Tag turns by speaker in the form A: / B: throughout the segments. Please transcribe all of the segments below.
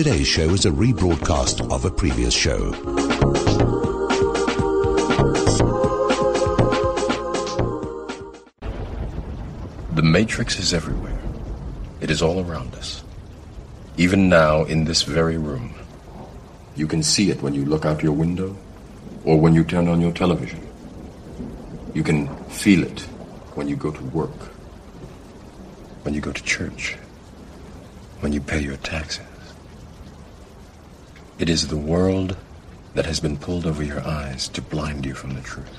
A: Today's show is a rebroadcast of a previous show.
B: The Matrix is everywhere. It is all around us. Even now, in this very room. You can see it when you look out your window or when you turn on your television. You can feel it when you go to work, when you go to church, when you pay your taxes. It is the world that has been pulled over your eyes to blind you from the truth.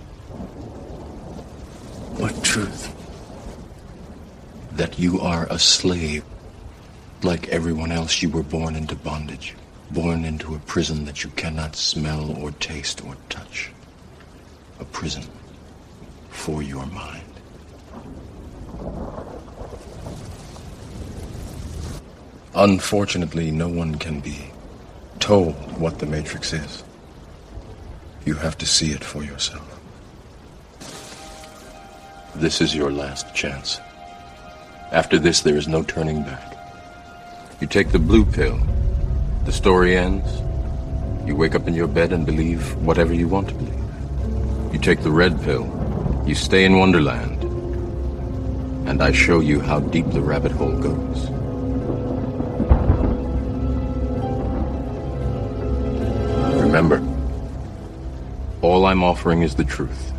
B: What truth? That you are a slave. Like everyone else, you were born into bondage, born into a prison that you cannot smell or taste or touch. A prison for your mind. Unfortunately, no one can be told what the Matrix is. You have to see it for yourself. This is your last chance. After this, there is no turning back. You take the blue pill. The story ends. You wake up in your bed and believe whatever you want to believe. You take the red pill. You stay in Wonderland. And I show you how deep the rabbit hole goes. Remember, all I'm offering is the truth.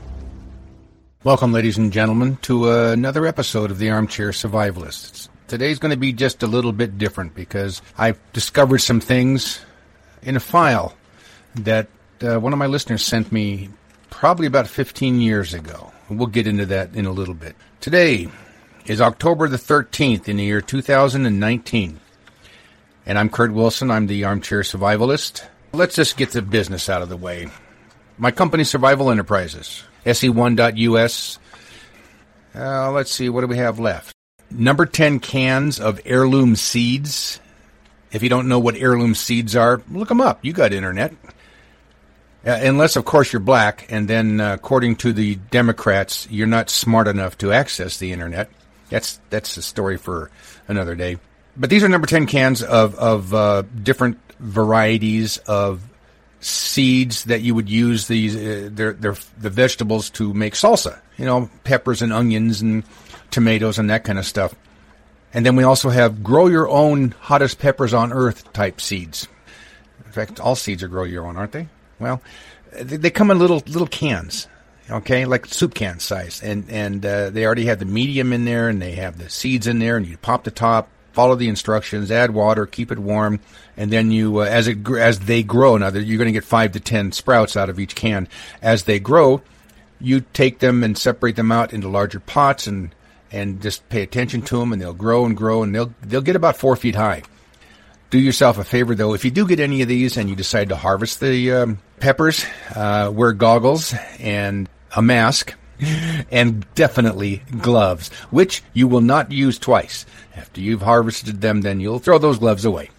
C: Welcome, ladies and gentlemen, to another episode of the Armchair Survivalists. Today's going to be just a little bit different because I've discovered some things in a file that one of my listeners sent me probably about 15 years ago. We'll get into that in a little bit. Today is October the 13th in the year 2019. And I'm Kurt Wilson. I'm the Armchair Survivalist. Let's just get the business out of the way. My company, Survival Enterprises, SE1.US. Let's see, what do we have left? Number 10 cans of heirloom seeds. If you don't know what heirloom seeds are, look them up. You got internet. Unless, of course, you're black, and then, according to the Democrats, you're not smart enough to access the internet. That's a story for another day. But these are number 10 cans of different varieties of seeds that you would use these the vegetables to make salsa. You know, peppers and onions and tomatoes and that kind of stuff. And then we also have grow your own hottest peppers on earth type seeds. In fact, all seeds are grow your own, aren't they? Well, they come in little cans, okay, like soup can size. And they already have the medium in there, and they have the seeds in there, and you pop the top, follow the instructions, add water, keep it warm, and then you, as they grow, now you're going to get 5 to 10 sprouts out of each can. As they grow, you take them and separate them out into larger pots and just pay attention to them, and they'll grow and grow, and they'll get about 4 feet high. Do yourself a favor, though. If you do get any of these and you decide to harvest the peppers, wear goggles and a mask, and definitely gloves, which you will not use twice. After you've harvested them, then you'll throw those gloves away.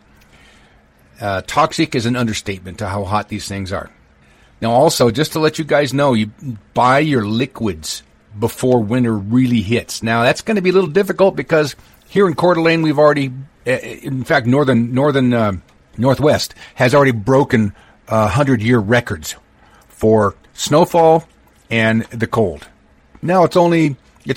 C: Toxic is an understatement to how hot these things are. Now, also, just to let you guys know, you buy your liquids before winter really hits. Now, that's going to be a little difficult because here in Coeur d'Alene, we've already, in fact, Northwest has already broken 100-year records for snowfall and the cold. Now it's 40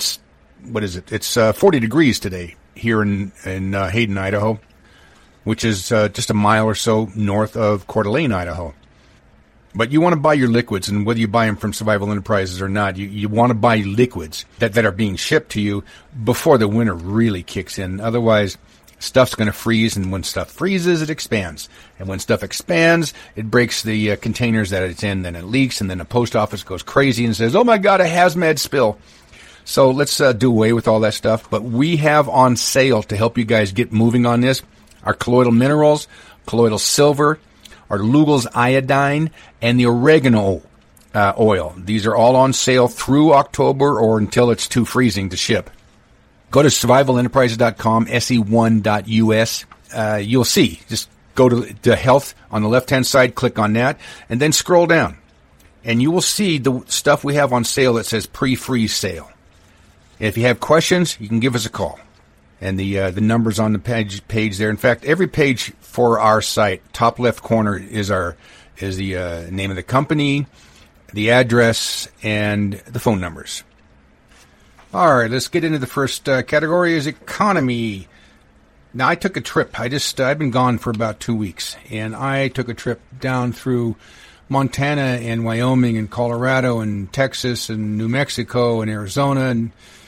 C: degrees today here in Hayden, Idaho, which is just a mile or so north of Coeur d'Alene, Idaho. But you want to buy your liquids, and whether you buy them from Survival Enterprises or not, you want to buy liquids that are being shipped to you before the winter really kicks in. Otherwise, stuff's going to freeze, and when stuff freezes, it expands. And when stuff expands, it breaks the containers that it's in, then it leaks, and then the post office goes crazy and says, oh my God, a hazmat spill. So let's do away with all that stuff. But we have on sale to help you guys get moving on this our colloidal minerals, colloidal silver, our Lugol's iodine, and the oregano oil. These are all on sale through October or until it's too freezing to ship. Go to survivalenterprises.com, se1.us. You'll see. Just go to health on the left-hand side, click on that, and then scroll down. And you will see the stuff we have on sale that says pre-freeze sale. If you have questions, you can give us a call. and the numbers on the page there. In fact, every page for our site, top left corner is the name of the company, the address, and the phone numbers. All right, let's get into the first category is economy. Now, I took a trip. I've been gone for about 2 weeks, and I took a trip down through Montana and Wyoming and Colorado and Texas and New Mexico and Arizona, and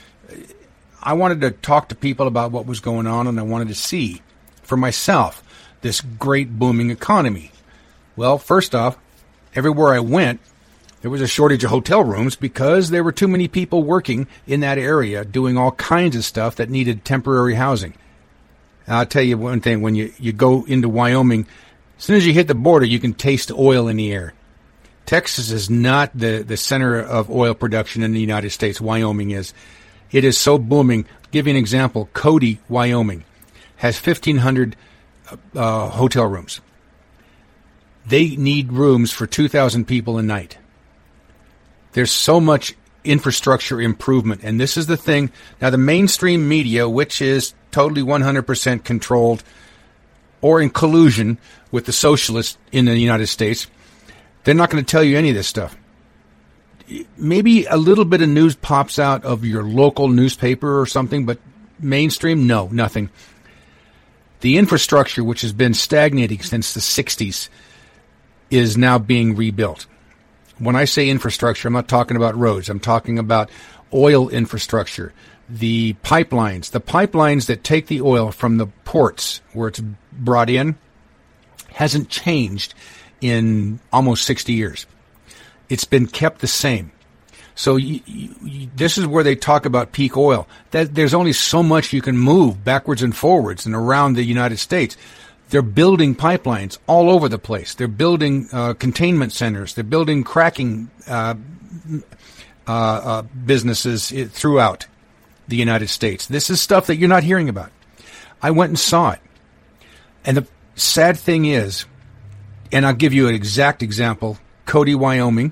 C: I wanted to talk to people about what was going on, and I wanted to see for myself this great booming economy. Well, first off, everywhere I went, there was a shortage of hotel rooms because there were too many people working in that area doing all kinds of stuff that needed temporary housing. I'll tell you one thing, when you go into Wyoming, as soon as you hit the border, you can taste oil in the air. Texas is not the center of oil production in the United States. Wyoming is. It is so booming. I'll give you an example. Cody, Wyoming, has 1,500 hotel rooms. They need rooms for 2,000 people a night. There's so much infrastructure improvement, and this is the thing. Now, the mainstream media, which is totally 100% controlled or in collusion with the socialists in the United States, they're not going to tell you any of this stuff. Maybe a little bit of news pops out of your local newspaper or something, but mainstream, no, nothing. The infrastructure, which has been stagnating since the 60s, is now being rebuilt. When I say infrastructure, I'm not talking about roads. I'm talking about oil infrastructure, the pipelines that take the oil from the ports where it's brought in hasn't changed in almost 60 years. It's been kept the same. So this is where they talk about peak oil. That there's only so much you can move backwards and forwards and around the United States. They're building pipelines all over the place. They're building containment centers. They're building cracking businesses throughout the United States. This is stuff that you're not hearing about. I went and saw it. And the sad thing is, and I'll give you an exact example, Cody, Wyoming,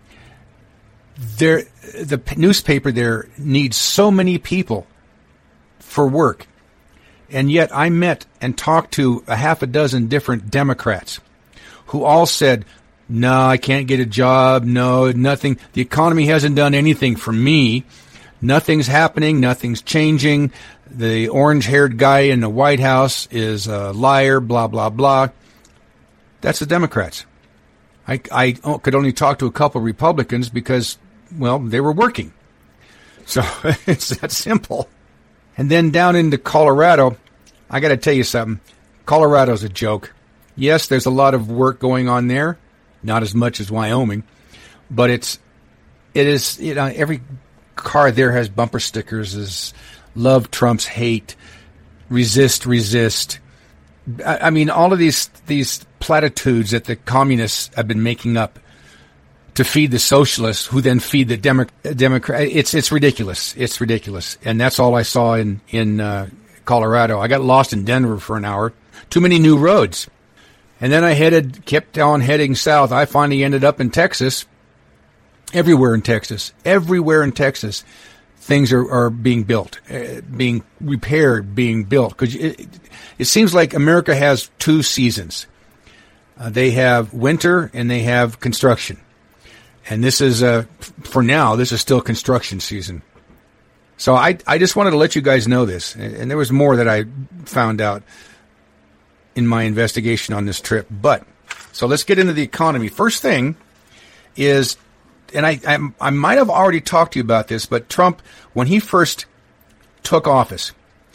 C: the newspaper there needs so many people for work. And yet I met and talked to a half a dozen different Democrats who all said, no, I can't get a job. No, nothing. The economy hasn't done anything for me. Nothing's happening. Nothing's changing. The orange-haired guy in the White House is a liar, blah, blah, blah. That's the Democrats. I could only talk to a couple of Republicans because, well, they were working. So it's that simple. And then down into Colorado, I got to tell you something. Colorado's a joke. Yes, there's a lot of work going on there, not as much as Wyoming, but it is, you know, every car there has bumper stickers as love trumps hate, resist. I mean, all of these platitudes that the communists have been making up to feed the socialists, who then feed the Democrat. It's ridiculous. It's ridiculous. And that's all I saw in Colorado. I got lost in Denver for an hour. Too many new roads. And then I kept on heading south. I finally ended up in Texas. Everywhere in Texas, things are being built, being repaired, being built. Because it seems like America has two seasons. They have winter and they have construction. And this is, for now, this is still construction season. So I just wanted to let you guys know this. And there was more that I found out in my investigation on this trip. But, so let's get into the economy. First thing is, and I might have already talked to you about this, but Trump, when he first took office,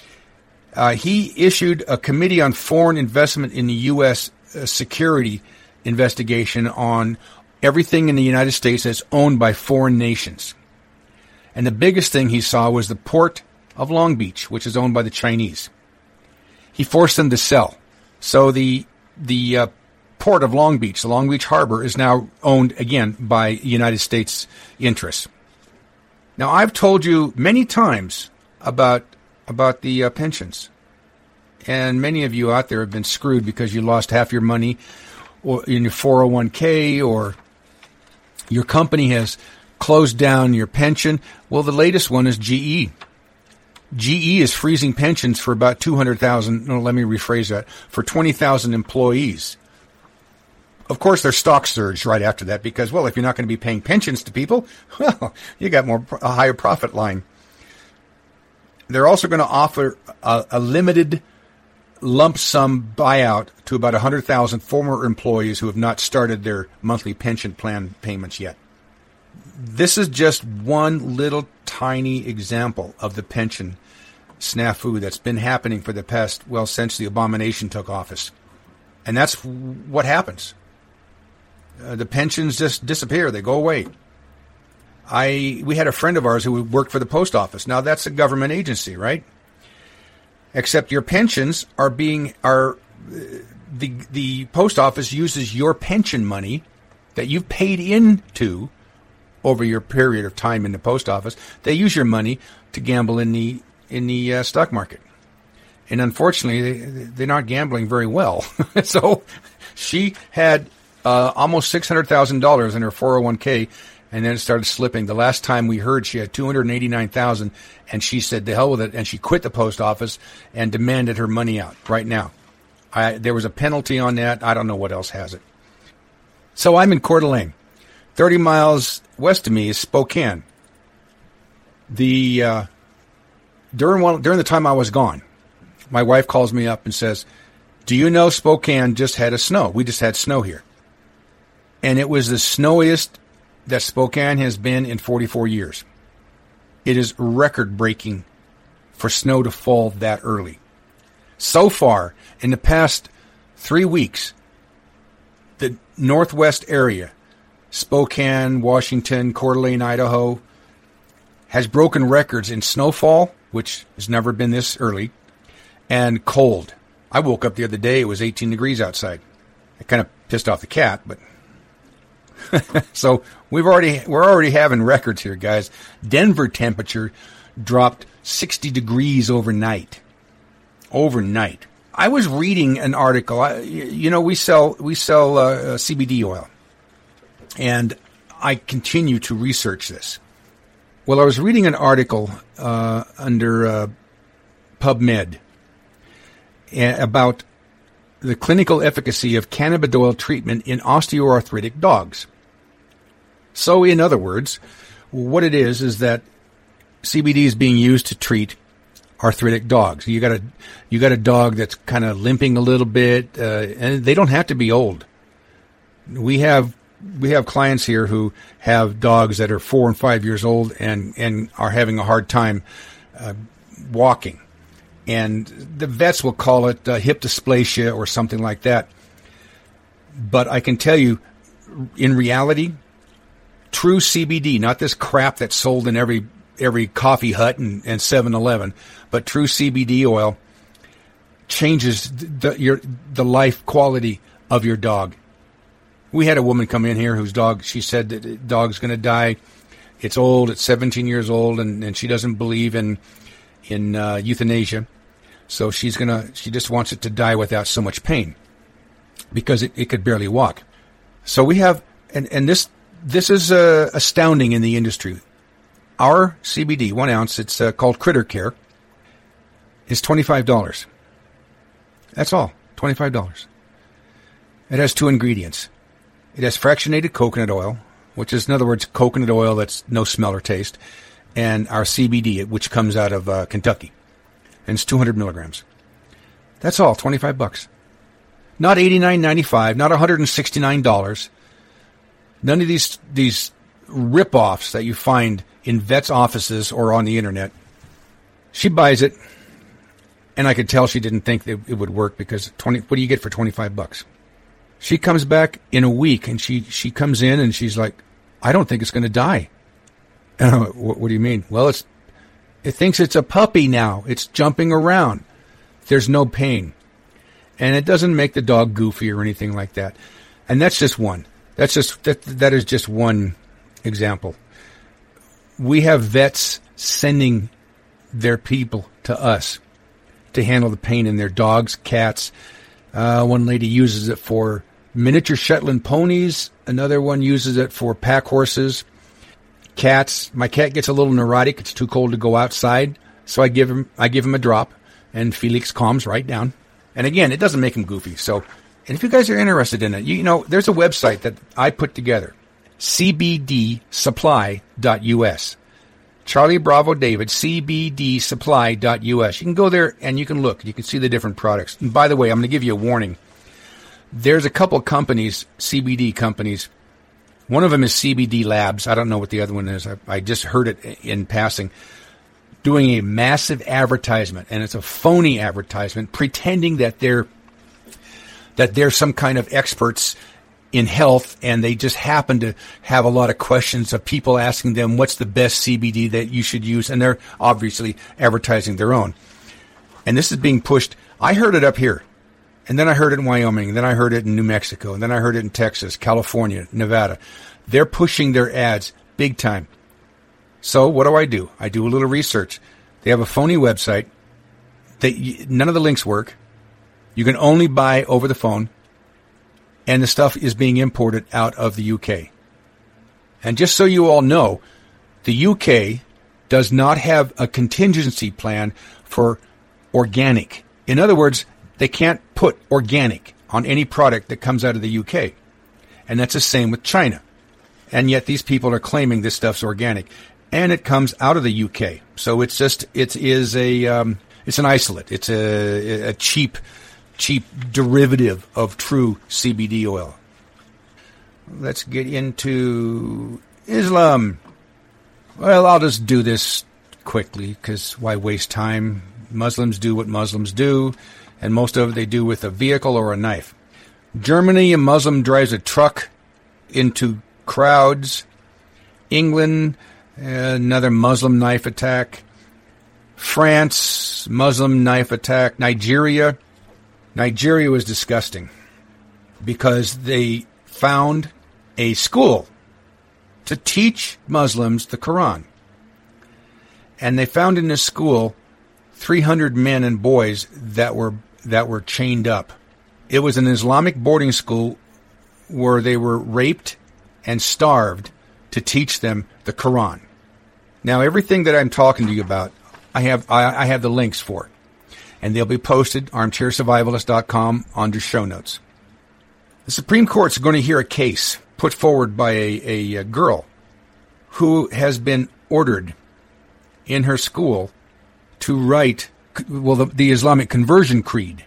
C: he issued a Committee on Foreign Investment in the U.S. Security investigation on everything in the United States that's owned by foreign nations. And the biggest thing he saw was the port of Long Beach, which is owned by the Chinese. He forced them to sell. So the port of Long Beach, the Long Beach Harbor, is now owned again by United States interests. Now, I've told you many times about the pensions. And many of you out there have been screwed because you lost half your money or in your 401k, or your company has closed down your pension. Well, the latest one is GE. GE is freezing pensions for about 200,000, no, let me rephrase that, for 20,000 employees. Of course, their stock surged right after that because, well, if you're not going to be paying pensions to people, well, you got a higher profit line. They're also going to offer a limited lump sum buyout to about 100,000 former employees who have not started their monthly pension plan payments yet. This is just one little tiny example of the pension snafu that's been happening for the past, well, since the abomination took office. And that's what happens. The pensions just disappear. They go away. We had a friend of ours who worked for the post office. Now that's a government agency, right? Except your pensions the post office uses your pension money that you've paid into over your period of time in the post office. They use your money to gamble in the stock market. And unfortunately, they're not gambling very well. So she had almost $600,000 in her 401k, and then it started slipping. The last time we heard, she had $289,000, and she said, "The hell with it," and she quit the post office and demanded her money out right now. There was a penalty on that. I don't know what else has it. So I'm in Coeur d'Alene. 30 miles west of me is Spokane. During the time I was gone, my wife calls me up and says, "Do you know Spokane just had a snow? We just had snow here." And it was the snowiest that Spokane has been in 44 years. It is record-breaking for snow to fall that early. So far, in the past 3 weeks, the northwest area, Spokane, Washington, Coeur d'Alene, Idaho, has broken records in snowfall, which has never been this early, and cold. I woke up the other day, it was 18 degrees outside. It kind of pissed off the cat, but so we're already having records here, guys. Denver temperature dropped 60 degrees overnight. I was reading an article. We sell CBD oil, and I continue to research this. Well, I was reading an article under PubMed about the clinical efficacy of cannabidiol treatment in osteoarthritic dogs. So, in other words, what it is that CBD is being used to treat arthritic dogs. You got a dog that's kind of limping a little bit, and they don't have to be old. We have clients here who have dogs that are 4 and 5 years old and are having a hard time walking. And the vets will call it hip dysplasia or something like that. But I can tell you, in reality, true CBD, not this crap that's sold in every coffee hut and 7-Eleven, but true CBD oil changes the life quality of your dog. We had a woman come in here whose dog, she said that the dog's going to die. It's old, it's 17 years old, and she doesn't believe in euthanasia. So she just wants it to die without so much pain because it could barely walk. So we have, and this is astounding in the industry. Our CBD, 1 ounce, it's called Critter Care, is $25. That's all, $25. It has 2 ingredients. It has fractionated coconut oil, which is, in other words, coconut oil that's no smell or taste, and our CBD, which comes out of Kentucky. And it's 200 milligrams. That's all, $25. Not $89.95, not $169. None of these rip-offs that you find in vets' offices or on the internet. She buys it, and I could tell she didn't think that it would work because what do you get for $25? She comes back in a week, and she comes in, and she's like, "I don't think it's going to die." And I'm like, what do you mean? Well, it thinks it's a puppy now. It's jumping around. There's no pain. And it doesn't make the dog goofy or anything like that. And that's just one. That is just one example. We have vets sending their people to us to handle the pain in their dogs, cats. One lady uses it for miniature Shetland ponies. Another one uses it for pack horses. Cats. My cat gets a little neurotic. It's too cold to go outside. So I give him a drop, and Felix calms right down. And again, it doesn't make him goofy. So, and if you guys are interested in it, you know, there's a website that I put together, cbdsupply.us. Charlie Bravo David, cbdsupply.us. You can go there and you can look. You can see the different products. And by the way, I'm going to give you a warning. There's a couple companies, CBD companies. One of them is CBD Labs. I don't know what the other one is. I just heard it in passing. Doing a massive advertisement, and it's a phony advertisement, pretending that they're some kind of experts in health, and they just happen to have a lot of questions of people asking them what's the best CBD that you should use, and they're obviously advertising their own. And this is being pushed. I heard it up here, and then I heard it in Wyoming, and then I heard it in New Mexico, and then I heard it in Texas, California, Nevada. They're pushing their ads big time. So what do? I do a little research. They have a phony website. None of the links work. You can only buy over the phone. And the stuff is being imported out of the UK. And just so you all know, the UK does not have a contingency plan for organic. In other words, they can't put organic on any product that comes out of the UK. And that's the same with China. And yet these people are claiming this stuff's organic. And it comes out of the UK. So it's an isolate. It's a cheap derivative of true CBD oil. Let's get into Islam. Well, I'll just do this quickly because why waste time? Muslims do what Muslims do, and most of it they do with a vehicle or a knife. Germany, a Muslim drives a truck into crowds. England, another Muslim knife attack. France, Muslim knife attack. Nigeria was disgusting because they found a school to teach Muslims the Quran. And they found in this school 300 men and boys that were chained up. It was an Islamic boarding school where they were raped and starved to teach them the Quran. Now, everything that I'm talking to you about, I have the links for. And they'll be posted, armchairsurvivalist.com, under show notes. The Supreme Court's going to hear a case put forward by a girl who has been ordered in her school to write, the Islamic conversion creed.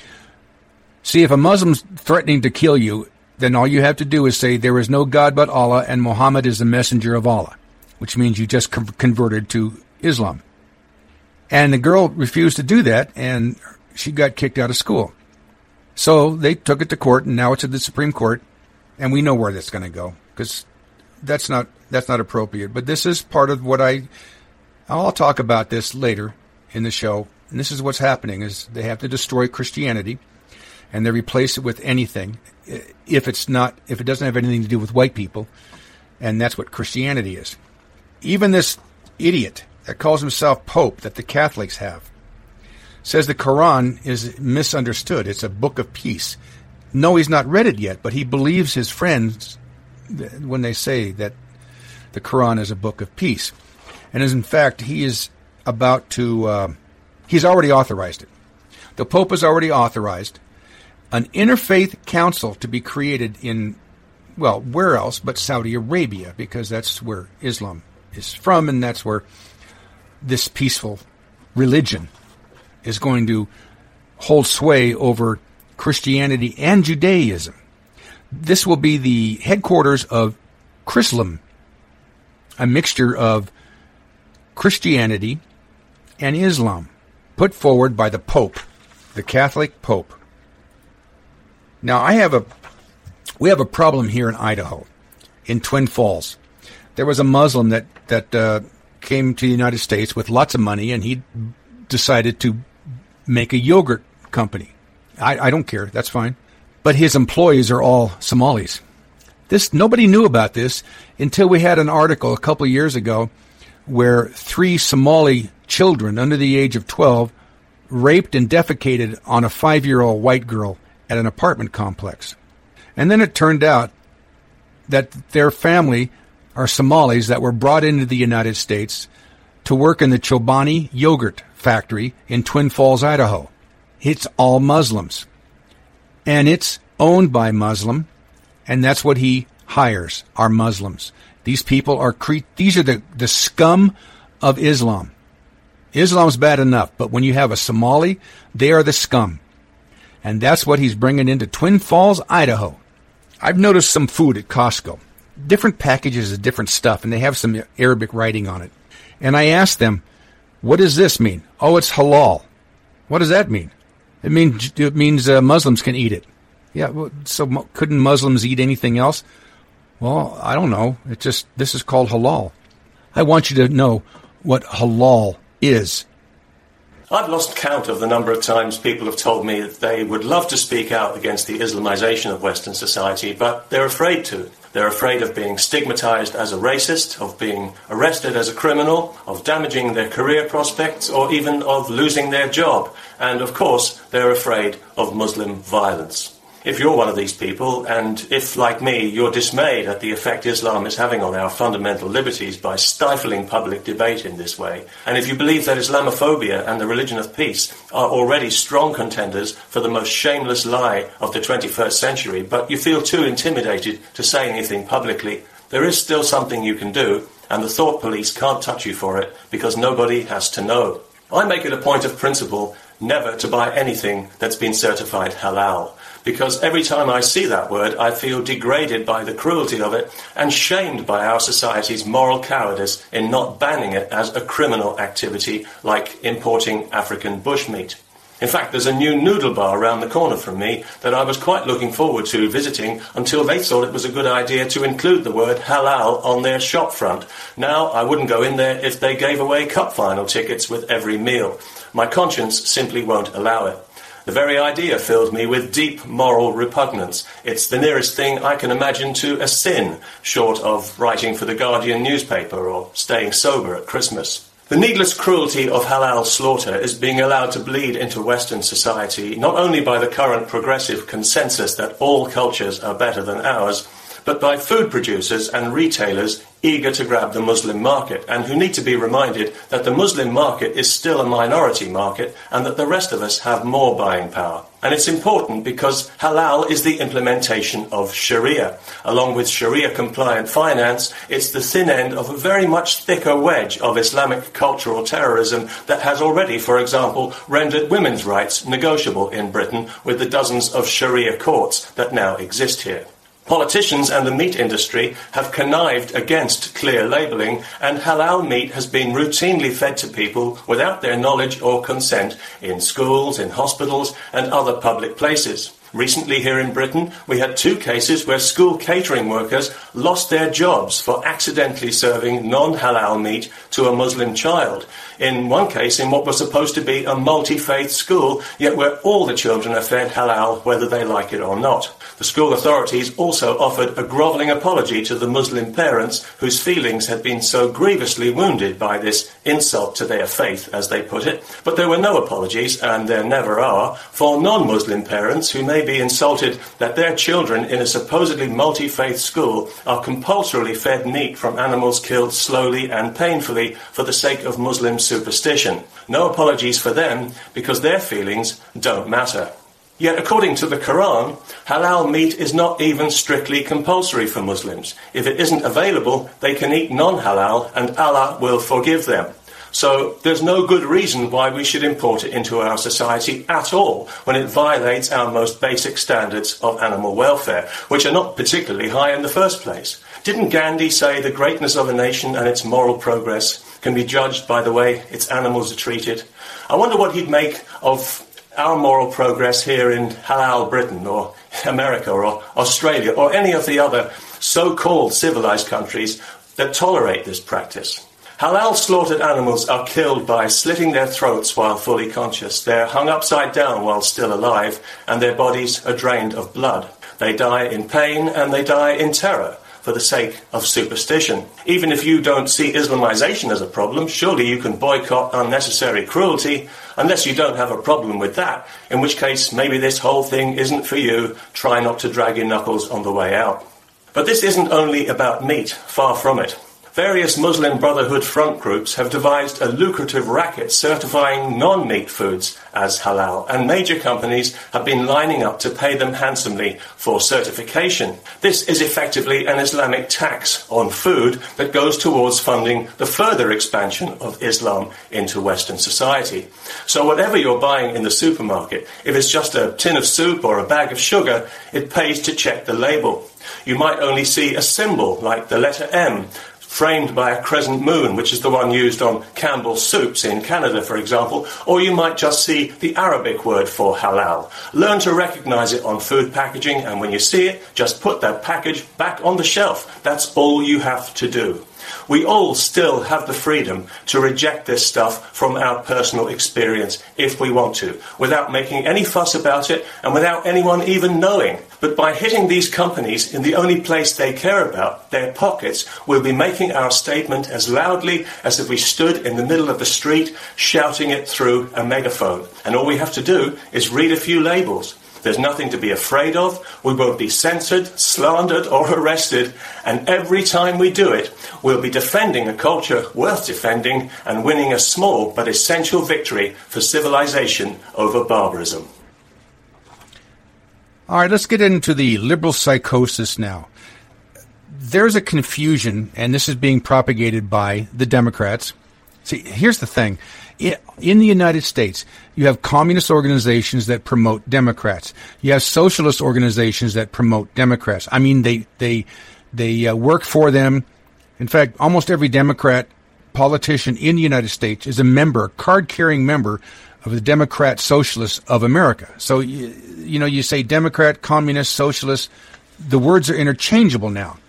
C: See, if a Muslim's threatening to kill you, then all you have to do is say, there is no God but Allah, and Muhammad is the messenger of Allah, which means you just converted to Islam. And the girl refused to do that, and she got kicked out of school. So they took it to court, and now it's at the Supreme Court, and we know where that's going to go, because that's not appropriate. But this is part of what I'll talk about this later in the show, and this is what's happening, is they have to destroy Christianity, and they replace it with anything, if it doesn't have anything to do with white people, and that's what Christianity is. Even this idiot that calls himself Pope that the Catholics have says the Quran is misunderstood. It's a book of peace. No, he's not read it yet, but he believes his friends when they say that the Quran is a book of peace. And as in fact, he is about to, he's already authorized it. The Pope has already authorized an interfaith council to be created in, well, where else but Saudi Arabia, because that's where Islam is from, and that's where this peaceful religion is going to hold sway over Christianity and Judaism. This will be the headquarters of Chrislam, a mixture of Christianity and Islam, put forward by the Pope, the Catholic Pope. Now, we have a problem here in Idaho, in Twin Falls. There was a Muslim that came to the United States with lots of money, and he decided to make a yogurt company. I don't care. That's fine. But his employees are all Somalis. Nobody knew about this until we had an article a couple of years ago where 3 Somali children under the age of 12 raped and defecated on a 5-year-old white girl at an apartment complex. And then it turned out that their family are Somalis that were brought into the United States to work in the Chobani yogurt factory in Twin Falls, Idaho. It's all Muslims. And it's owned by Muslim, and that's what he hires, are Muslims. These people are these are the scum of Islam. Islam's bad enough, but when you have a Somali, they are the scum. And that's what he's bringing into Twin Falls, Idaho. I've noticed some food at Costco. Different packages of different stuff, and they have some Arabic writing on it. And I asked them, what does this mean? Oh, it's halal. What does that mean? It means Muslims can eat it. Yeah, well, so couldn't Muslims eat anything else? Well, I don't know. This is called halal. I want you to know what halal is.
D: I've lost count of the number of times people have told me that they would love to speak out against the Islamization of Western society, but they're afraid to. They're afraid of being stigmatized as a racist, of being arrested as a criminal, of damaging their career prospects, or even of losing their job. And, of course, they're afraid of Muslim violence. If you're one of these people, and if, like me, you're dismayed at the effect Islam is having on our fundamental liberties by stifling public debate in this way, and if you believe that Islamophobia and the religion of peace are already strong contenders for the most shameless lie of the 21st century, but you feel too intimidated to say anything publicly, there is still something you can do, and the thought police can't touch you for it because nobody has to know. I make it a point of principle never to buy anything that's been certified halal, because every time I see that word, I feel degraded by the cruelty of it and shamed by our society's moral cowardice in not banning it as a criminal activity like importing African bushmeat. In fact, there's a new noodle bar around the corner from me that I was quite looking forward to visiting until they thought it was a good idea to include the word halal on their shop front. Now, I wouldn't go in there if they gave away cup final tickets with every meal. My conscience simply won't allow it. The very idea filled me with deep moral repugnance. It's the nearest thing I can imagine to a sin, short of writing for the Guardian newspaper or staying sober at Christmas. The needless cruelty of halal slaughter is being allowed to bleed into Western society, not only by the current progressive consensus that all cultures are better than ours, but by food producers and retailers eager to grab the Muslim market, and who need to be reminded that the Muslim market is still a minority market and that the rest of us have more buying power. And it's important because halal is the implementation of Sharia. Along with Sharia-compliant finance, it's the thin end of a very much thicker wedge of Islamic cultural terrorism that has already, for example, rendered women's rights negotiable in Britain with the dozens of Sharia courts that now exist here. Politicians and the meat industry have connived against clear labelling, and halal meat has been routinely fed to people without their knowledge or consent in schools, in hospitals and other public places. Recently here in Britain, we had 2 cases where school catering workers lost their jobs for accidentally serving non-halal meat to a Muslim child. In one case, in what was supposed to be a multi-faith school, yet where all the children are fed halal whether they like it or not. The school authorities also offered a grovelling apology to the Muslim parents whose feelings had been so grievously wounded by this insult to their faith, as they put it. But there were no apologies, and there never are, for non-Muslim parents who may be insulted that their children in a supposedly multi-faith school are compulsorily fed meat from animals killed slowly and painfully for the sake of Muslim superstition. No apologies for them, because their feelings don't matter. Yet, according to the Quran, halal meat is not even strictly compulsory for Muslims. If it isn't available, they can eat non-halal and Allah will forgive them. So there's no good reason why we should import it into our society at all when it violates our most basic standards of animal welfare, which are not particularly high in the first place. Didn't Gandhi say the greatness of a nation and its moral progress can be judged by the way its animals are treated? I wonder what he'd make of our moral progress here in halal Britain or America or Australia or any of the other so-called civilized countries that tolerate this practice. Halal slaughtered animals are killed by slitting their throats while fully conscious. They're hung upside down while still alive, and their bodies are drained of blood. They die in pain and they die in terror for the sake of superstition. Even if you don't see Islamization as a problem, surely you can boycott unnecessary cruelty, unless you don't have a problem with that, in which case maybe this whole thing isn't for you. Try not to drag your knuckles on the way out. But this isn't only about meat, far from it. Various Muslim Brotherhood front groups have devised a lucrative racket certifying non-meat foods as halal, and major companies have been lining up to pay them handsomely for certification. This is effectively an Islamic tax on food that goes towards funding the further expansion of Islam into Western society. So whatever you're buying in the supermarket, if it's just a tin of soup or a bag of sugar, it pays to check the label. You might only see a symbol like the letter M, framed by a crescent moon, which is the one used on Campbell's soups in Canada, for example, or you might just see the Arabic word for halal. Learn to recognize it on food packaging, and when you see it, just put that package back on the shelf. That's all you have to do. We all still have the freedom to reject this stuff from our personal experience if we want to, without making any fuss about it and without anyone even knowing. But by hitting these companies in the only place they care about, their pockets, we'll be making our statement as loudly as if we stood in the middle of the street shouting it through a megaphone. And all we have to do is read a few labels. There's nothing to be afraid of. We won't be censored, slandered, or arrested. And every time we do it, we'll be defending a culture worth defending and winning a small but essential victory for civilization over barbarism.
C: All right, let's get into the liberal psychosis now. There's a confusion, and this is being propagated by the Democrats. See, here's the thing. In the United States, you have communist organizations that promote Democrats. You have socialist organizations that promote Democrats. I mean, they work for them. In fact, almost every Democrat politician in the United States is a member, card-carrying member of the Democrat Socialists of America. So, you say Democrat, communist, socialist. The words are interchangeable now.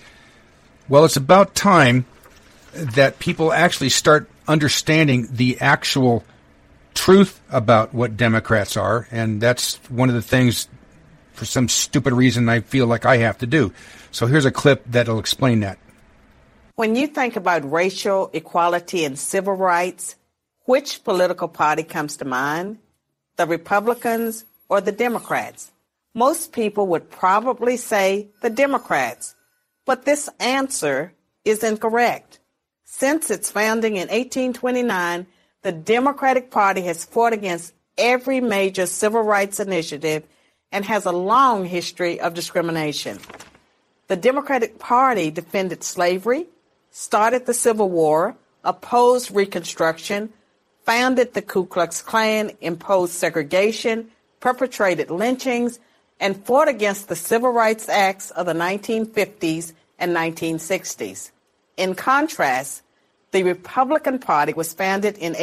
C: Well, it's about time that people actually start understanding the actual truth about what Democrats are, and that's one of the things, for some stupid reason, I feel like I have to do. So here's a clip that'll explain that.
E: When you think about racial equality and civil rights, which political party comes to mind? The Republicans or the Democrats? Most people would probably say the Democrats, but this answer is incorrect. Since its founding in 1829, the Democratic Party has fought against every major civil rights initiative and has a long history of discrimination. The Democratic Party defended slavery, started the Civil War, opposed Reconstruction, founded the Ku Klux Klan, imposed segregation, perpetrated lynchings, and fought against the Civil Rights Acts of the 1950s and 1960s. In contrast, the Republican Party was founded in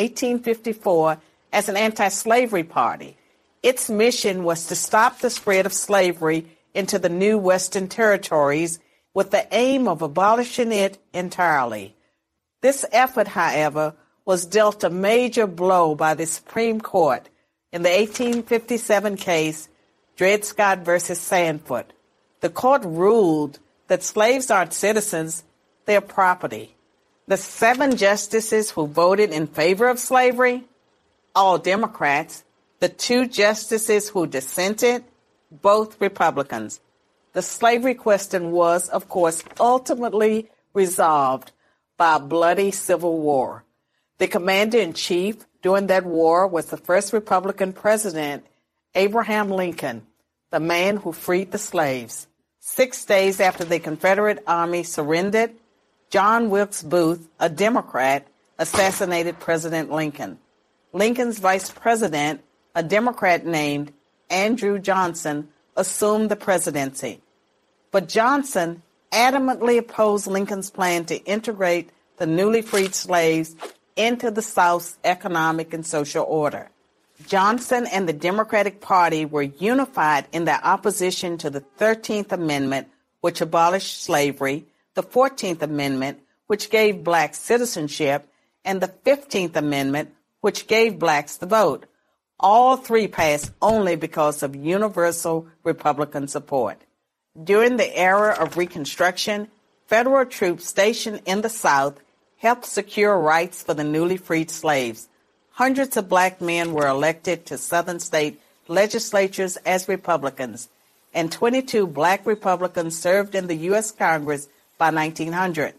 E: 1854 as an anti-slavery party. Its mission was to stop the spread of slavery into the new Western territories with the aim of abolishing it entirely. This effort, however, was dealt a major blow by the Supreme Court in the 1857 case Dred Scott versus Sandford. The court ruled that slaves aren't citizens, they're property. The 7 justices who voted in favor of slavery, all Democrats. The 2 justices who dissented, both Republicans. The slavery question was, of course, ultimately resolved by a bloody civil war. The commander-in-chief during that war was the first Republican president, Abraham Lincoln, the man who freed the slaves. 6 days after the Confederate Army surrendered, John Wilkes Booth, a Democrat, assassinated President Lincoln. Lincoln's vice president, a Democrat named Andrew Johnson, assumed the presidency. But Johnson adamantly opposed Lincoln's plan to integrate the newly freed slaves into the South's economic and social order. Johnson and the Democratic Party were unified in their opposition to the 13th Amendment, which abolished slavery, the 14th Amendment, which gave blacks citizenship, and the 15th Amendment, which gave blacks the vote. All 3 passed only because of universal Republican support. During the era of Reconstruction, federal troops stationed in the South helped secure rights for the newly freed slaves. Hundreds of black men were elected to Southern state legislatures as Republicans, and 22 black Republicans served in the U.S. Congress by 1900.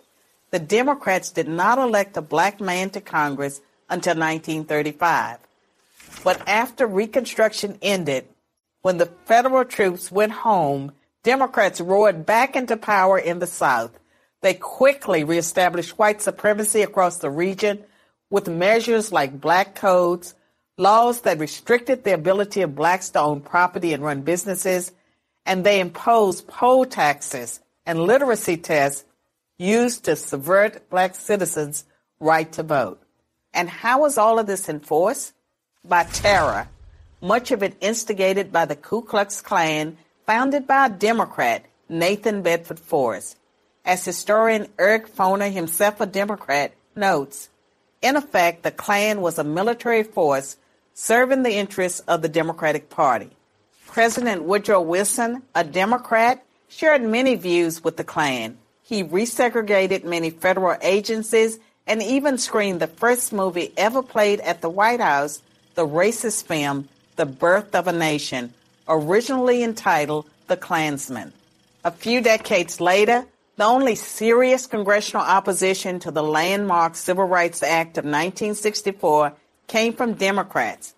E: the Democrats did not elect a black man to Congress until 1935. But after Reconstruction ended, when the federal troops went home, Democrats roared back into power in the South. They quickly reestablished white supremacy across the region with measures like black codes, laws that restricted the ability of blacks to own property and run businesses, and they imposed poll taxes and literacy tests used to subvert black citizens' right to vote. And how was all of this enforced? By terror, much of it instigated by the Ku Klux Klan, founded by a Democrat, Nathan Bedford Forrest. As historian Eric Foner, himself a Democrat, notes, in effect, the Klan was a military force serving the interests of the Democratic Party. President Woodrow Wilson, a Democrat, shared many views with the Klan. He resegregated many federal agencies and even screened the first movie ever played at the White House, the racist film, The Birth of a Nation, originally entitled The Klansman. A few decades later, the only serious congressional opposition to the landmark Civil Rights Act of 1964 came from Democrats.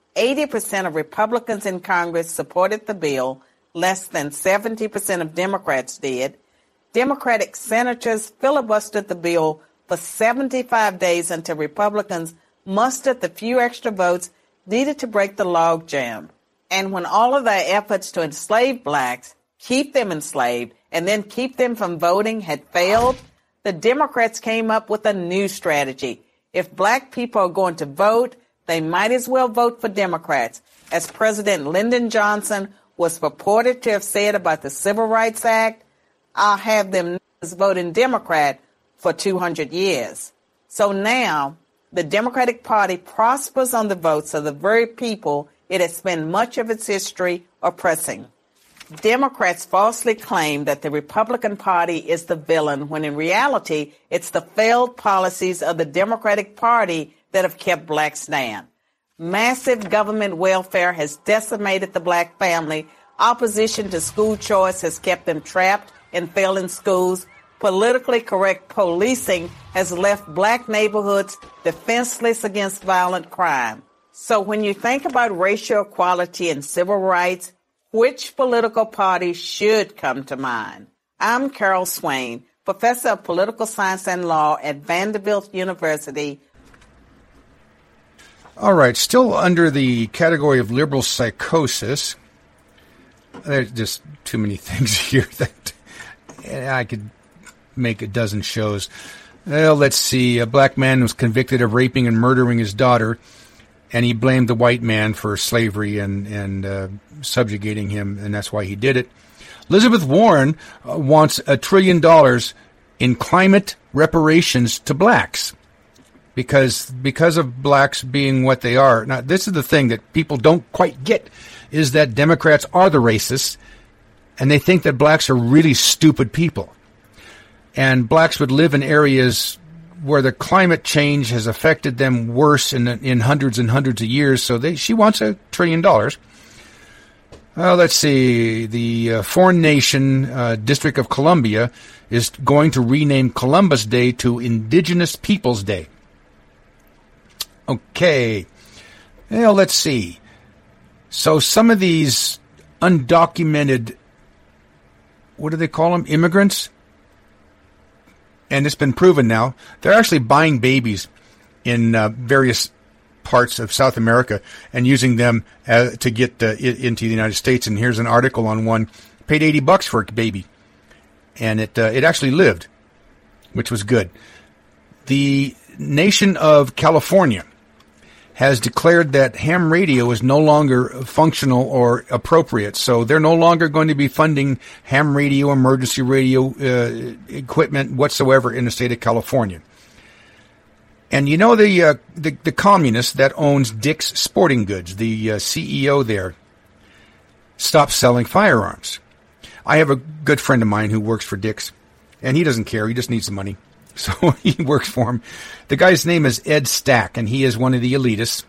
E: 80% of Republicans in Congress supported the bill, less than 70% of Democrats did. Democratic senators filibustered the bill for 75 days until Republicans mustered the few extra votes needed to break the logjam. And when all of their efforts to enslave blacks, keep them enslaved, and then keep them from voting had failed, the Democrats came up with a new strategy. If black people are going to vote, they might as well vote for Democrats, as President Lyndon Johnson was purported to have said about the Civil Rights Act. I'll have them voting Democrat for 200 years. So now, the Democratic Party prospers on the votes of the very people it has spent much of its history oppressing. Democrats falsely claim that the Republican Party is the villain, when in reality, it's the failed policies of the Democratic Party that have kept blacks down. Massive government welfare has decimated the black family. Opposition to school choice has kept them trapped in failing schools. Politically correct policing has left black neighborhoods defenseless against violent crime. So when you think about racial equality and civil rights, which political party should come to mind? I'm Carol Swain, professor of political science and law at Vanderbilt University.
C: All right, still under the category of liberal psychosis. There's just too many things here that I could make a dozen shows. Well, let's see. A black man was convicted of raping and murdering his daughter, and he blamed the white man for slavery and subjugating him, and that's why he did it. Elizabeth Warren wants $1 trillion in climate reparations to blacks because of blacks being what they are. Now, this is the thing that people don't quite get, is that Democrats are the racists, and they think that blacks are really stupid people. And blacks would live in areas where the climate change has affected them worse in hundreds and hundreds of years. So she wants $1 trillion. Let's see. The foreign nation, District of Columbia, is going to rename Columbus Day to Indigenous Peoples Day. Okay. Well, let's see. So some of these undocumented, what do they call them? Immigrants? And it's been proven now, they're actually buying babies in various parts of South America and using them to get into the United States. And here's an article on one. Paid $80 for a baby. And it actually lived, which was good. The nation of California has declared that ham radio is no longer functional or appropriate. So they're no longer going to be funding ham radio, emergency radio equipment whatsoever in the state of California. And you know the communist that owns Dick's Sporting Goods, the CEO there, stopped selling firearms. I have a good friend of mine who works for Dick's, and he doesn't care. He just needs the money. So he works for him. The guy's name is Ed Stack, and he is one of the elitists.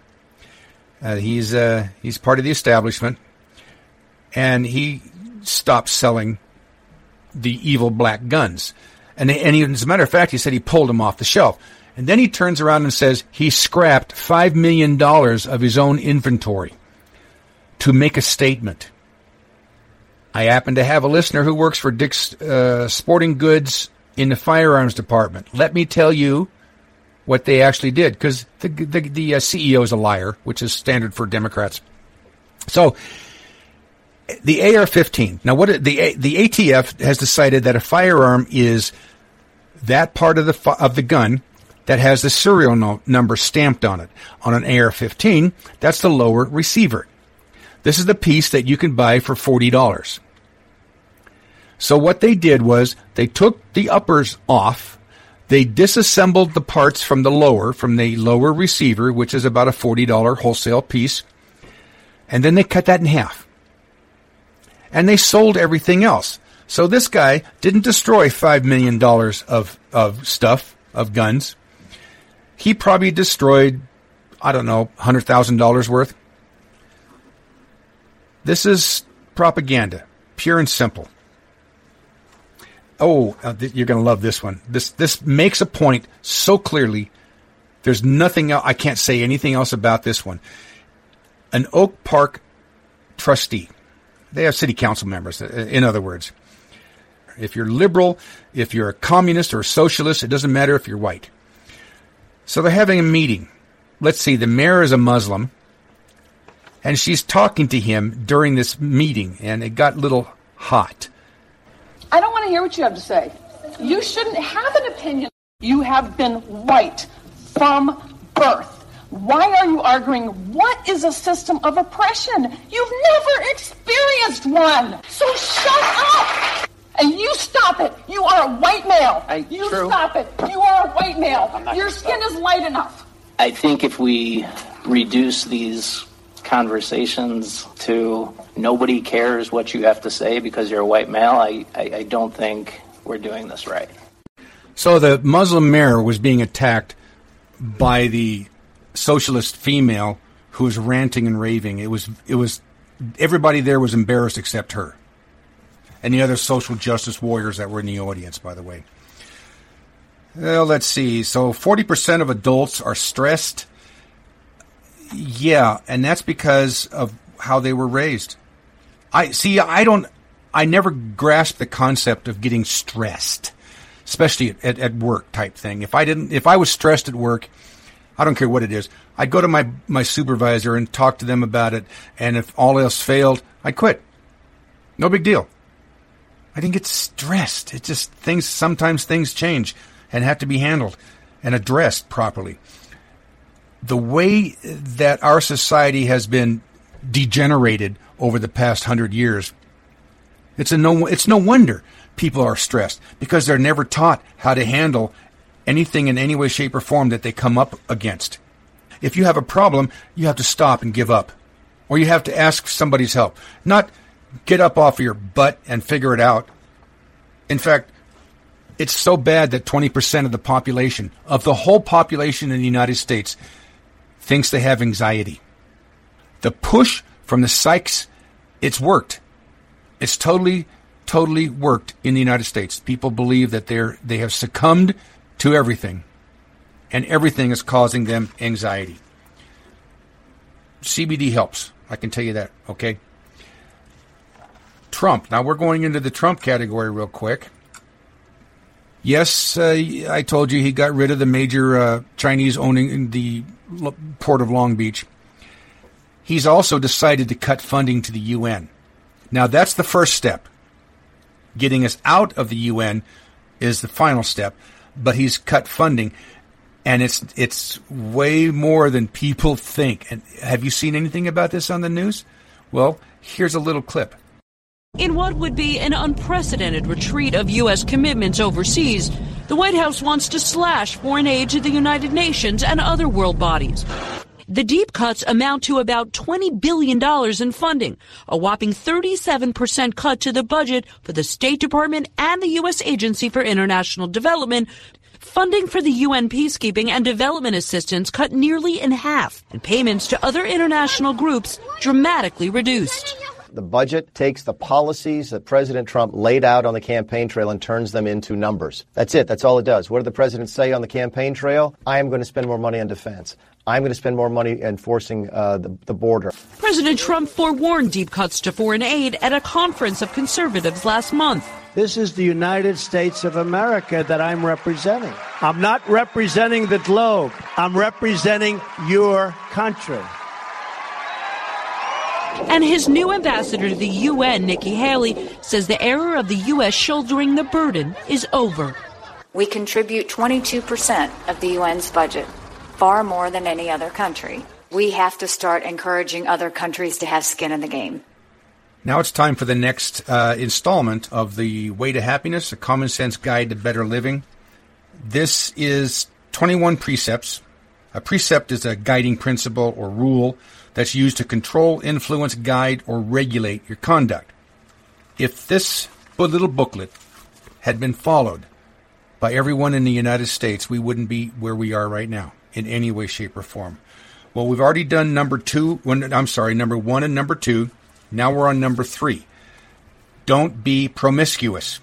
C: He's part of the establishment, and he stopped selling the evil black guns. And as a matter of fact, he said he pulled them off the shelf. And then he turns around and says he scrapped $5 million of his own inventory to make a statement. I happen to have a listener who works for Dick's Sporting Goods in the firearms department. Let me tell you what they actually did, because the CEO is a liar, which is standard for Democrats. So the AR-15. Now, the ATF has decided that a firearm is that part of the gun that has the serial number stamped on it. On an AR-15, that's the lower receiver. This is the piece that you can buy for $40. So what they did was they took the uppers off, they disassembled the parts from the lower receiver, which is about a $40 wholesale piece, and then they cut that in half. And they sold everything else. So this guy didn't destroy $5 million of stuff, of guns. He probably destroyed, $100,000 worth. This is propaganda, pure and simple. Oh, you're going to love this one. This makes a point so clearly. There's nothing else. I can't say anything else about this one. An Oak Park trustee. They have city council members, in other words. If you're liberal, if you're a communist or a socialist, it doesn't matter if you're white. So they're having a meeting. Let's see, the mayor is a Muslim, and she's talking to him during this meeting, and it got a little hot.
F: I don't want to hear what you have to say. You shouldn't have an opinion. You have been white from birth. Why are you arguing what is a system of oppression? You've never experienced one. So shut up. And you stop it. You are a white male. Stop it. You are a white male. Your skin is light enough.
G: I think if we reduce these conversations to nobody cares what you have to say because you're a white male, I don't think we're doing this right.
C: So the Muslim mayor was being attacked by the socialist female who was ranting and raving. It was everybody there was embarrassed except her. And the other social justice warriors that were in the audience, by the way. Well, let's see. So 40% of adults are stressed. Yeah, and that's because of how they were raised. I never grasped the concept of getting stressed, especially at work type thing. If I was stressed at work, I don't care what it is, I'd go to my supervisor and talk to them about it, and if all else failed, I'd quit. No big deal. I didn't get stressed. It's just sometimes things change and have to be handled and addressed properly. The way that our society has been degenerated over the past 100 years, it's no wonder people are stressed, because they're never taught how to handle anything in any way, shape, or form that they come up against. If you have a problem, you have to stop and give up, or you have to ask somebody's help, not get up off of your butt and figure it out. In fact, it's so bad that 20% of the population, of the whole population in the United States, thinks they have anxiety. The push from the psychs, it's worked. It's totally worked in the United States. People believe that they have succumbed to everything, and everything is causing them anxiety. CBD helps. I can tell you that, okay? Trump. Now we're going into the Trump category real quick. Yes, I told you he got rid of the major Chinese owning the port of Long Beach. He's also decided to cut funding to the UN. Now that's the first step. Getting us out of the UN is the final step, but he's cut funding, and it's way more than people think. And have you seen anything about this on the news? Well, here's a little clip.
H: In what would be an unprecedented retreat of U.S. commitments overseas, the White House wants to slash foreign aid to the United Nations and other world bodies. The deep cuts amount to about $20 billion in funding, a whopping 37% cut to the budget for the State Department and the U.S. Agency for International Development. Funding for the UN peacekeeping and development assistance cut nearly in half, and payments to other international groups dramatically reduced.
I: The budget takes the policies that President Trump laid out on the campaign trail and turns them into numbers. That's it. That's all it does. What did the president say on the campaign trail? I am going to spend more money on defense. I'm going to spend more money enforcing the border.
H: President Trump forewarned deep cuts to foreign aid at a conference of conservatives last month.
J: This is the United States of America that I'm representing. I'm not representing the globe. I'm representing your country.
H: And his new ambassador to the UN, Nikki Haley, says the era of the U.S. shouldering the burden is over.
K: We contribute 22% of the UN's budget, far more than any other country. We have to start encouraging other countries to have skin in the game.
C: Now it's time for the next installment of The Way to Happiness, a common sense guide to better living. This is 21 precepts. A precept is a guiding principle or rule that's used to control, influence, guide, or regulate your conduct. If this little booklet had been followed by everyone in the United States, we wouldn't be where we are right now in any way, shape, or form. Well, we've already done number one and number two. Now we're on number 3. Don't be promiscuous.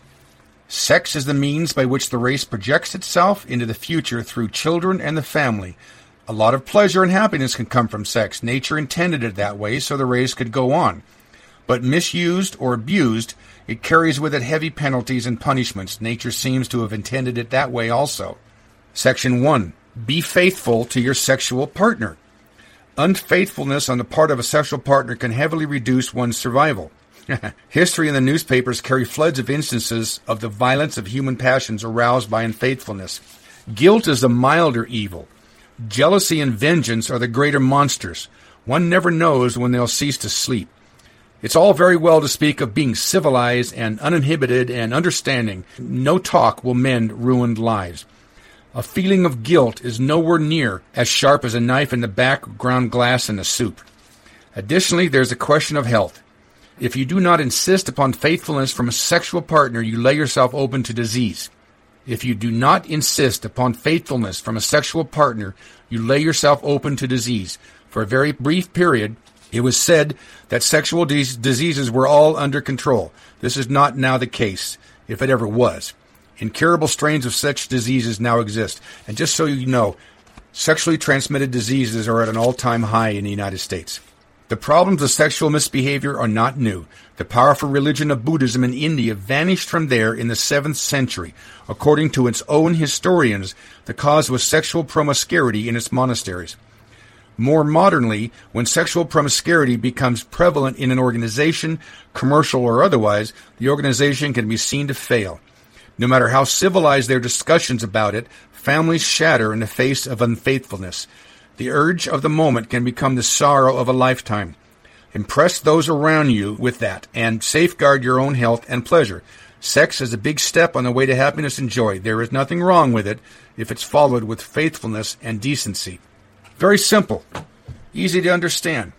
C: Sex is the means by which the race projects itself into the future through children and the family. A lot of pleasure and happiness can come from sex. Nature intended it that way so the race could go on. But misused or abused, it carries with it heavy penalties and punishments. Nature seems to have intended it that way also. Section 1. Be faithful to your sexual partner. Unfaithfulness on the part of a sexual partner can heavily reduce one's survival. History and the newspapers carry floods of instances of the violence of human passions aroused by unfaithfulness. Guilt is the milder evil. Jealousy and vengeance are the greater monsters. One never knows when they'll cease to sleep. It's all very well to speak of being civilized and uninhibited and understanding. No talk will mend ruined lives. A feeling of guilt is nowhere near as sharp as a knife in the background glass in a soup. Additionally, there's a question of health. If you do not insist upon faithfulness from a sexual partner, you lay yourself open to disease. If you do not insist upon faithfulness from a sexual partner, you lay yourself open to disease. For a very brief period, it was said that sexual diseases were all under control. This is not now the case, if it ever was. Incurable strains of such diseases now exist. And just so you know, sexually transmitted diseases are at an all-time high in the United States. The problems of sexual misbehavior are not new. The powerful religion of Buddhism in India vanished from there in the 7th century. According to its own historians, the cause was sexual promiscuity in its monasteries. More modernly, when sexual promiscuity becomes prevalent in an organization, commercial or otherwise, the organization can be seen to fail. No matter how civilized their discussions about it, families shatter in the face of unfaithfulness. The urge of the moment can become the sorrow of a lifetime. Impress those around you with that, and safeguard your own health and pleasure. Sex is a big step on the way to happiness and joy. There is nothing wrong with it if it's followed with faithfulness and decency. Very simple. Easy to understand.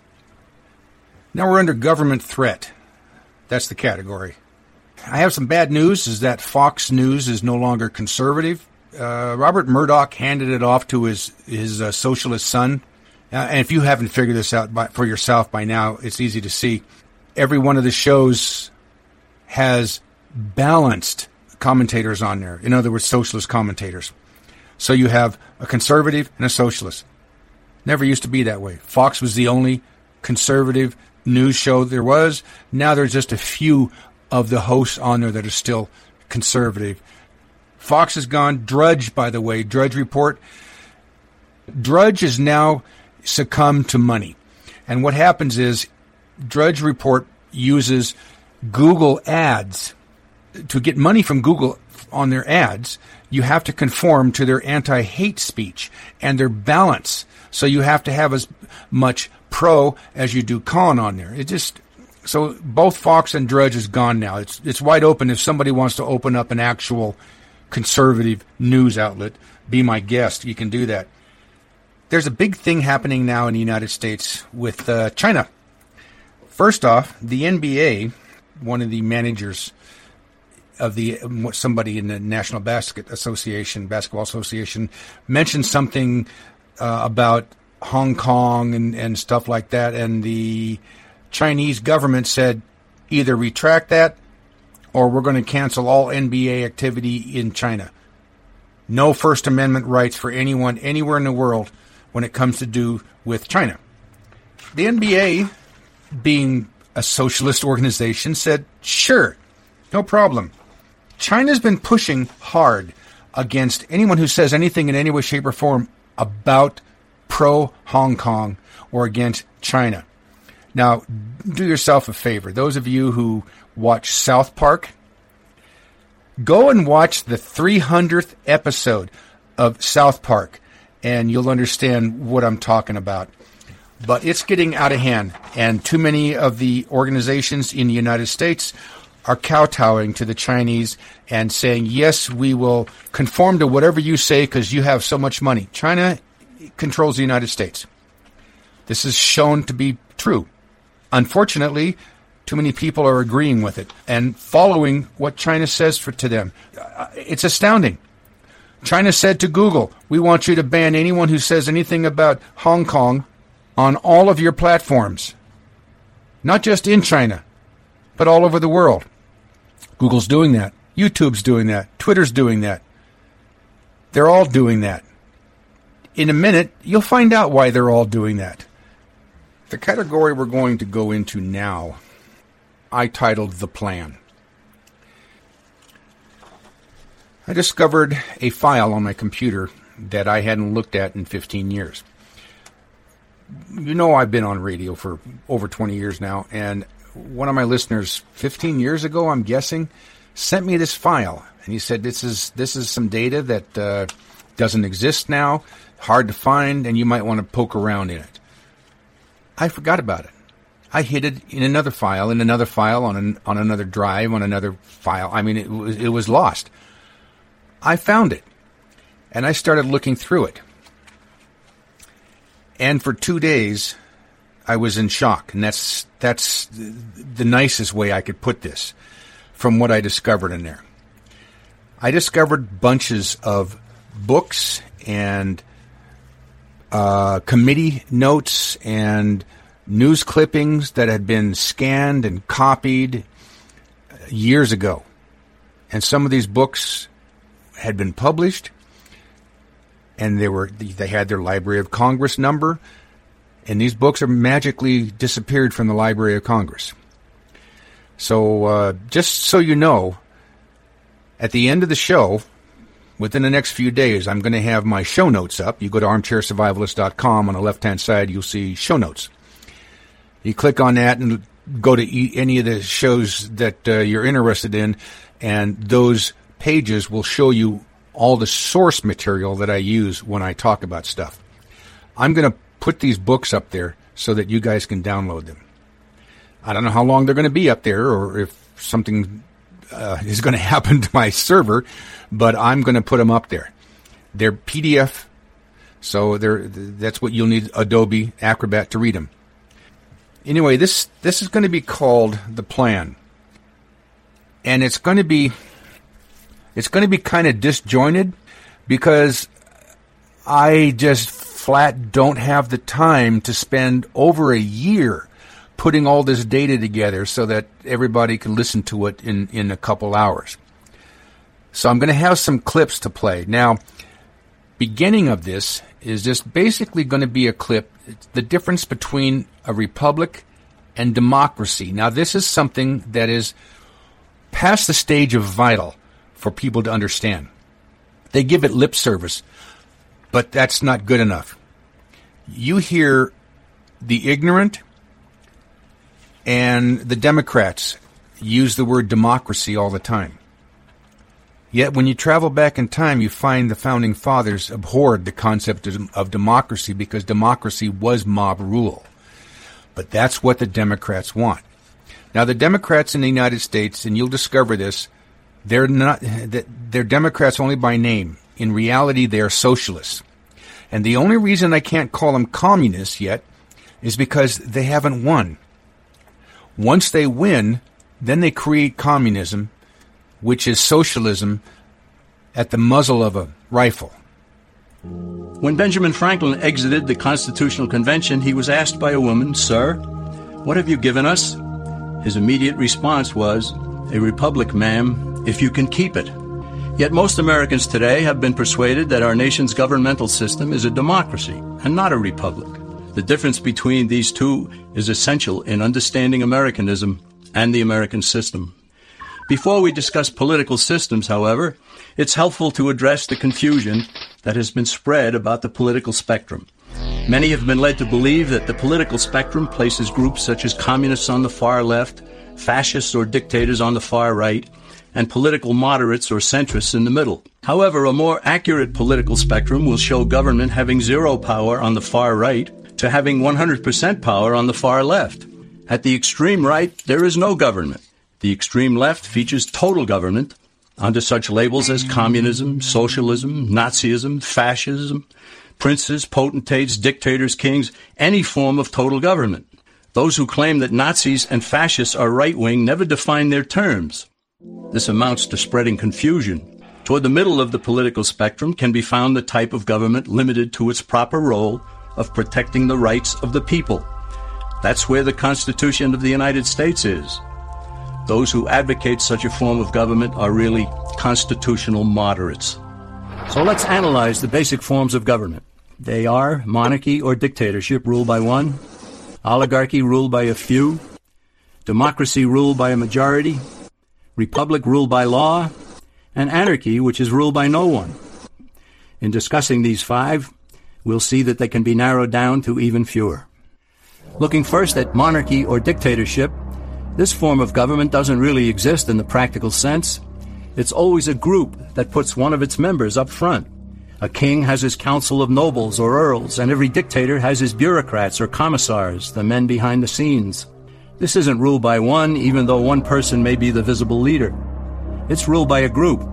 C: Now we're under government threat. That's the category. I have some bad news, is that Fox News is no longer conservative. Robert Murdoch handed it off to his socialist son. And if you haven't figured this out for yourself by now, it's easy to see. Every one of the shows has balanced commentators on there. In other words, socialist commentators. So you have a conservative and a socialist. Never used to be that way. Fox was the only conservative news show there was. Now there's just a few of the hosts on there that are still conservative. Fox is gone. Drudge, by the way, Drudge Report. Drudge has now succumbed to money. And what happens is Drudge Report uses Google ads. To get money from Google on their ads, you have to conform to their anti-hate speech and their balance. So you have to have as much pro as you do con on there. So both Fox and Drudge is gone now. It's wide open. If somebody wants to open up an actual conservative news outlet, be my guest. You can do that. There's a big thing happening now in the United States with China. First off, the NBA, one of the managers of somebody in the National Basketball Association, mentioned something about Hong Kong and stuff like that, and the Chinese government said, either retract that or we're going to cancel all NBA activity in China. No First Amendment rights for anyone anywhere in the world when it comes to do with China. The NBA, being a socialist organization, said, sure, no problem. China's been pushing hard against anyone who says anything in any way, shape, or form about pro-Hong Kong or against China. Now, do yourself a favor. Those of you who watch South Park, go and watch the 300th episode of South Park, and you'll understand what I'm talking about. But it's getting out of hand, and too many of the organizations in the United States are kowtowing to the Chinese and saying, yes, we will conform to whatever you say because you have so much money. China controls the United States. This is shown to be true. Unfortunately, too many people are agreeing with it and following what China says to them. It's astounding. China said to Google, we want you to ban anyone who says anything about Hong Kong on all of your platforms. Not just in China, but all over the world. Google's doing that. YouTube's doing that. Twitter's doing that. They're all doing that. In a minute, you'll find out why they're all doing that. The category we're going to go into now, I titled The Plan. I discovered a file on my computer that I hadn't looked at in 15 years. You know, I've been on radio for over 20 years now, and one of my listeners 15 years ago, I'm guessing, sent me this file, and he said, this is some data that doesn't exist now, hard to find, and you might want to poke around in it. I forgot about it. I hid it in another file, on another drive, on another file. I mean, it was lost. I found it, and I started looking through it. And for 2 days, I was in shock, and that's the nicest way I could put this from what I discovered in there. I discovered bunches of books and committee notes and news clippings that had been scanned and copied years ago. And some of these books had been published, and they had their Library of Congress number, and these books are magically disappeared from the Library of Congress. So just so you know, at the end of the show, within the next few days, I'm going to have my show notes up. You go to armchairsurvivalist.com. On the left-hand side, you'll see show notes. You click on that and go to any of the shows that you're interested in, and those pages will show you all the source material that I use when I talk about stuff. I'm going to put these books up there so that you guys can download them. I don't know how long they're going to be up there or if something is going to happen to my server, but I'm going to put them up there. They're PDF, so that's what you'll need Adobe Acrobat to read them. Anyway, this is going to be called The Plan. And it's going to be kind of disjointed because I just flat don't have the time to spend over a year putting all this data together so that everybody can listen to it in a couple hours. So I'm going to have some clips to play. Now, beginning of this is just basically going to be a clip, the difference between a republic and democracy. Now, this is something that is past the stage of vital for people to understand. They give it lip service, but that's not good enough. You hear the ignorant and the Democrats use the word democracy all the time. Yet when you travel back in time, you find the Founding Fathers abhorred the concept of democracy because democracy was mob rule. But that's what the Democrats want. Now, the Democrats in the United States, and you'll discover this, they're Democrats only by name. In reality, they are socialists. And the only reason I can't call them communists yet is because they haven't won. Once they win, then they create communism, which is socialism at the muzzle of a rifle.
L: When Benjamin Franklin exited the Constitutional Convention, he was asked by a woman, "Sir, "What have you given us?" His immediate response was, "A republic, ma'am, if you can keep it." Yet most Americans today have been persuaded that our nation's governmental system is a democracy and not a republic. The difference between these two is essential in understanding Americanism and the American system. Before we discuss political systems, however, it's helpful to address the confusion that has been spread about the political spectrum. Many have been led to believe that the political spectrum places groups such as communists on the far left, fascists or dictators on the far right, and political moderates or centrists in the middle. However, a more accurate political spectrum will show government having zero power on the far right to having 100% power on the far left. At the extreme right, there is no government. The extreme left features total government under such labels as communism, socialism, Nazism, fascism, princes, potentates, dictators, kings, any form of total government. Those who claim that Nazis and fascists are right-wing never define their terms. This amounts to spreading confusion. Toward the middle of the political spectrum can be found the type of government limited to its proper role of protecting the rights of the people. That's where the Constitution of the United States is. Those who advocate such a form of government are really constitutional moderates. So let's analyze the basic forms of government. They are monarchy or dictatorship ruled by one, oligarchy ruled by a few, democracy ruled by a majority, republic ruled by law, and anarchy, which is ruled by no one. In discussing these five, we'll see that they can be narrowed down to even fewer. Looking first at monarchy or dictatorship, this form of government doesn't really exist in the practical sense. It's always a group that puts one of its members up front. A king has his council of nobles or earls, and every dictator has his bureaucrats or commissars, the men behind the scenes. This isn't ruled by one, even though one person may be the visible leader. It's ruled by a group.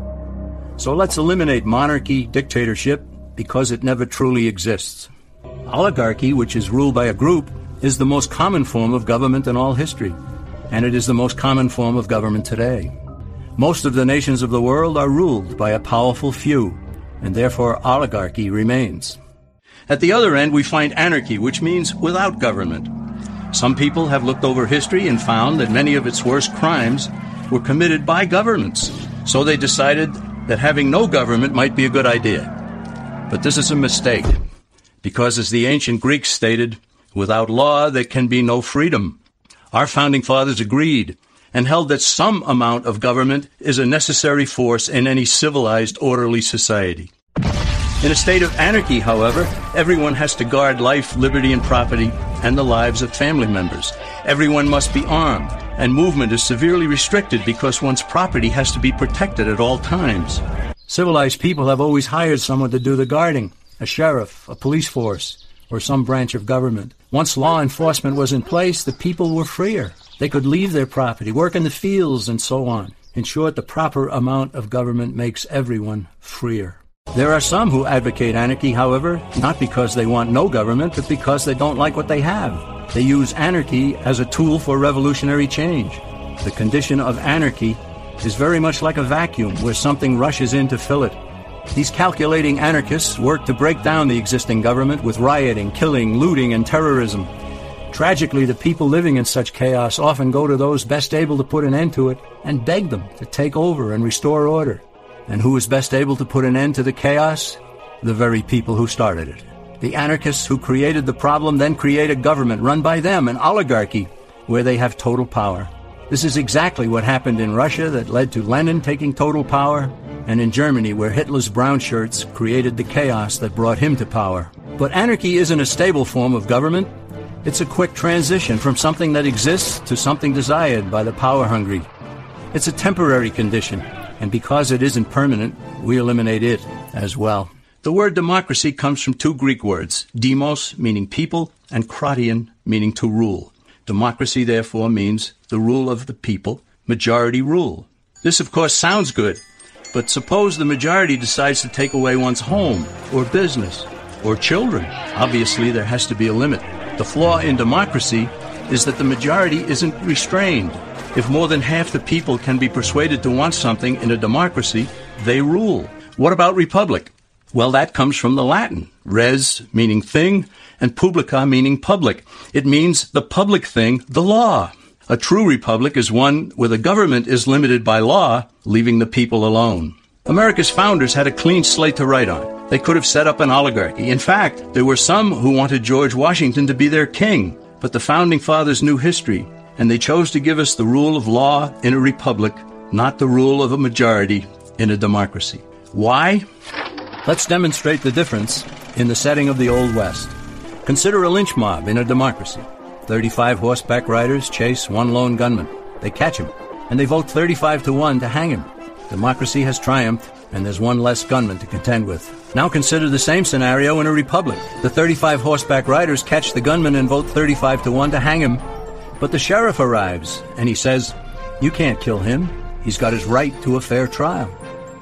L: So let's eliminate monarchy, dictatorship, because it never truly exists. Oligarchy, which is ruled by a group, is the most common form of government in all history, and it is the most common form of government today. Most of the nations of the world are ruled by a powerful few, and therefore oligarchy remains. At the other end, we find anarchy, which means without government. Some people have looked over history and found that many of its worst crimes were committed by governments, so they decided that having no government might be a good idea. But this is a mistake, because as the ancient Greeks stated, without law there can be no freedom. Our founding fathers agreed and held that some amount of government is a necessary force in any civilized, orderly society. In a state of anarchy, however, everyone has to guard life, liberty, and property, and the lives of family members. Everyone must be armed, and movement is severely restricted because one's property has to be protected at all times. Civilized people have always hired someone to do the guarding, a sheriff, a police force, or some branch of government. Once law enforcement was in place, the people were freer. They could leave their property, work in the fields, and so on. In short, the proper amount of government makes everyone freer. There are some who advocate anarchy, however, not because they want no government, but because they don't like what they have. They use anarchy as a tool for revolutionary change. The condition of anarchy is very much like a vacuum where something rushes in to fill it. These calculating anarchists work to break down the existing government with rioting, killing, looting, and terrorism. Tragically, the people living in such chaos often go to those best able to put an end to it and beg them to take over and restore order. And who is best able to put an end to the chaos? The very people who started it. The anarchists who created the problem then create a government run by them, an oligarchy, where they have total power. This is exactly what happened in Russia that led to Lenin taking total power, and in Germany where Hitler's brown shirts created the chaos that brought him to power. But anarchy isn't a stable form of government. It's a quick transition from something that exists to something desired by the power-hungry. It's a temporary condition, and because it isn't permanent, we eliminate it as well. The word democracy comes from two Greek words, demos, meaning people, and kratein, meaning to rule. Democracy, therefore, means the rule of the people, majority rule. This, of course, sounds good, but suppose the majority decides to take away one's home, or business, or children. Obviously, there has to be a limit. The flaw in democracy is that the majority isn't restrained. If more than half the people can be persuaded to want something in a democracy, they rule. What about republic? Well, that comes from the Latin, res meaning thing, and publica meaning public. It means the public thing, the law. A true republic is one where the government is limited by law, leaving the people alone. America's founders had a clean slate to write on. They could have set up an oligarchy. In fact, there were some who wanted George Washington to be their king, but the founding fathers knew history, and they chose to give us the rule of law in a republic, not the rule of a majority in a democracy. Why? Let's demonstrate the difference in the setting of the Old West. Consider a lynch mob in a democracy. 35 horseback riders chase one lone gunman. They catch him, and they vote 35-1 to hang him. Democracy has triumphed, and there's one less gunman to contend with. Now consider the same scenario in a republic. The 35 horseback riders catch the gunman and vote 35-1 to hang him. But the sheriff arrives, and he says, "You can't kill him. He's got his right to a fair trial."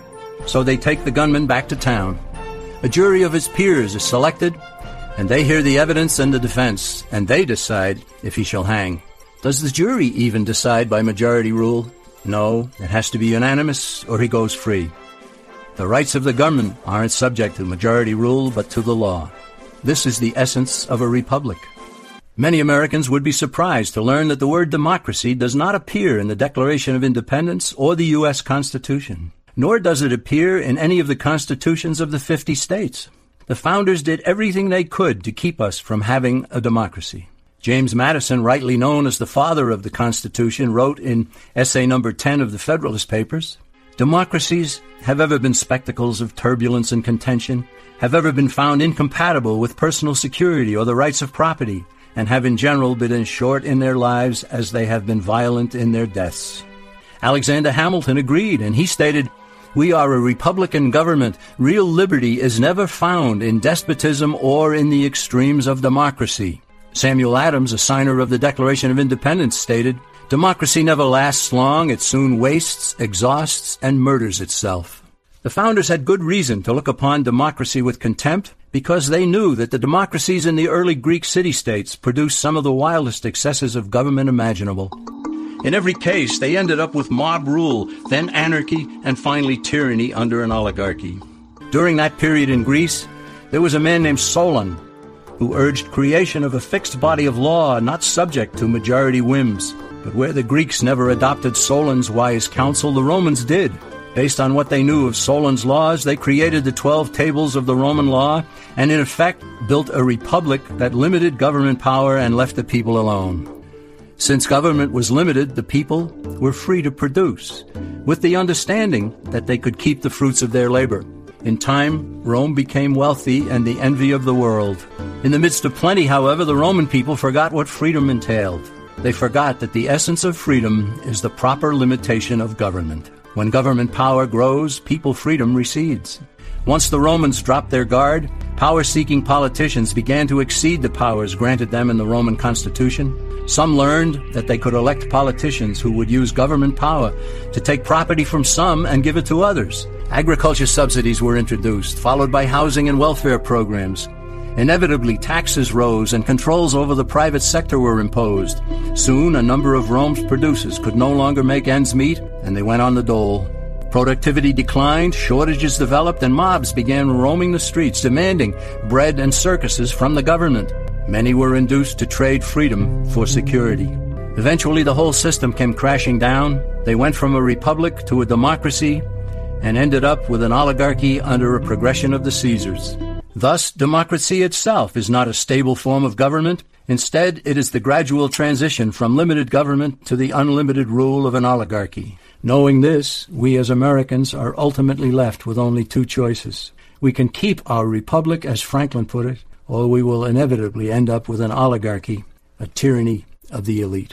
L: So they take the gunman back to town. A jury of his peers is selected, and they hear the evidence and the defense, and they decide if he shall hang. Does the jury even decide by majority rule? No, it has to be unanimous, or he goes free. The rights of the government aren't subject to majority rule, but to the law. This is the essence of a republic. Many Americans would be surprised to learn that the word democracy does not appear in the Declaration of Independence or the U.S. Constitution, nor does it appear in any of the constitutions of the 50 states. The founders did everything they could to keep us from having a democracy. James Madison, rightly known as the father of the Constitution, wrote in essay number 10 of the Federalist Papers, "Democracies have ever been spectacles of turbulence and contention, have ever been found incompatible with personal security or the rights of property, and have in general been as short in their lives as they have been violent in their deaths." Alexander Hamilton agreed, and he stated, "We are a republican government. Real liberty is never found in despotism or in the extremes of democracy." Samuel Adams, a signer of the Declaration of Independence, stated, "Democracy never lasts long. It soon wastes, exhausts, and murders itself." The founders had good reason to look upon democracy with contempt because they knew that the democracies in the early Greek city-states produced some of the wildest excesses of government imaginable. In every case, they ended up with mob rule, then anarchy, and finally tyranny under an oligarchy. During that period in Greece, there was a man named Solon who urged creation of a fixed body of law not subject to majority whims. But where the Greeks never adopted Solon's wise counsel, the Romans did. Based on what they knew of Solon's laws, they created the 12 tables of the Roman law and in effect built a republic that limited government power and left the people alone. Since government was limited, the people were free to produce, with the understanding that they could keep the fruits of their labor. In time, Rome became wealthy and the envy of the world. In the midst of plenty, however, the Roman people forgot what freedom entailed. They forgot that the essence of freedom is the proper limitation of government. When government power grows, people freedom recedes. Once the Romans dropped their guard, power-seeking politicians began to exceed the powers granted them in the Roman Constitution. Some learned that they could elect politicians who would use government power to take property from some and give it to others. Agriculture subsidies were introduced, followed by housing and welfare programs. Inevitably, taxes rose and controls over the private sector were imposed. Soon, a number of Rome's producers could no longer make ends meet, and they went on the dole. Productivity declined, shortages developed, and mobs began roaming the streets demanding bread and circuses from the government. Many were induced to trade freedom for security. Eventually, the whole system came crashing down. They went from a republic to a democracy and ended up with an oligarchy under a progression of the Caesars. Thus, democracy itself is not a stable form of government. Instead, it is the gradual transition from limited government to the unlimited rule of an oligarchy. Knowing this, we as Americans are ultimately left with only two choices. We can keep our republic, as Franklin put it, or we will inevitably end up with an oligarchy, a tyranny of the elite.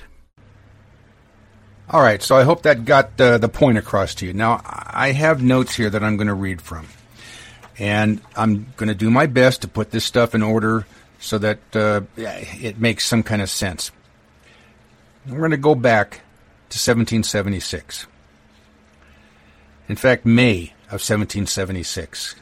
C: All right, so I hope that got the point across to you. Now, I have notes here that I'm going to read from, and I'm going to do my best to put this stuff in order so that it makes some kind of sense. We're going to go back to 1776. In fact, May of 1776.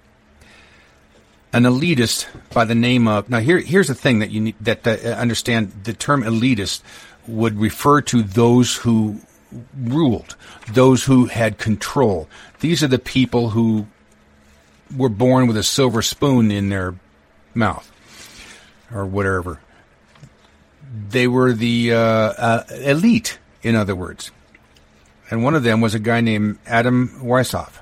C: An elitist by the name of... Now, here's the thing that you need that understand. The term elitist would refer to those who ruled, those who had control. These are the people who were born with a silver spoon in their mouth or whatever. They were the elite, in other words. And one of them was a guy named Adam Weishaupt,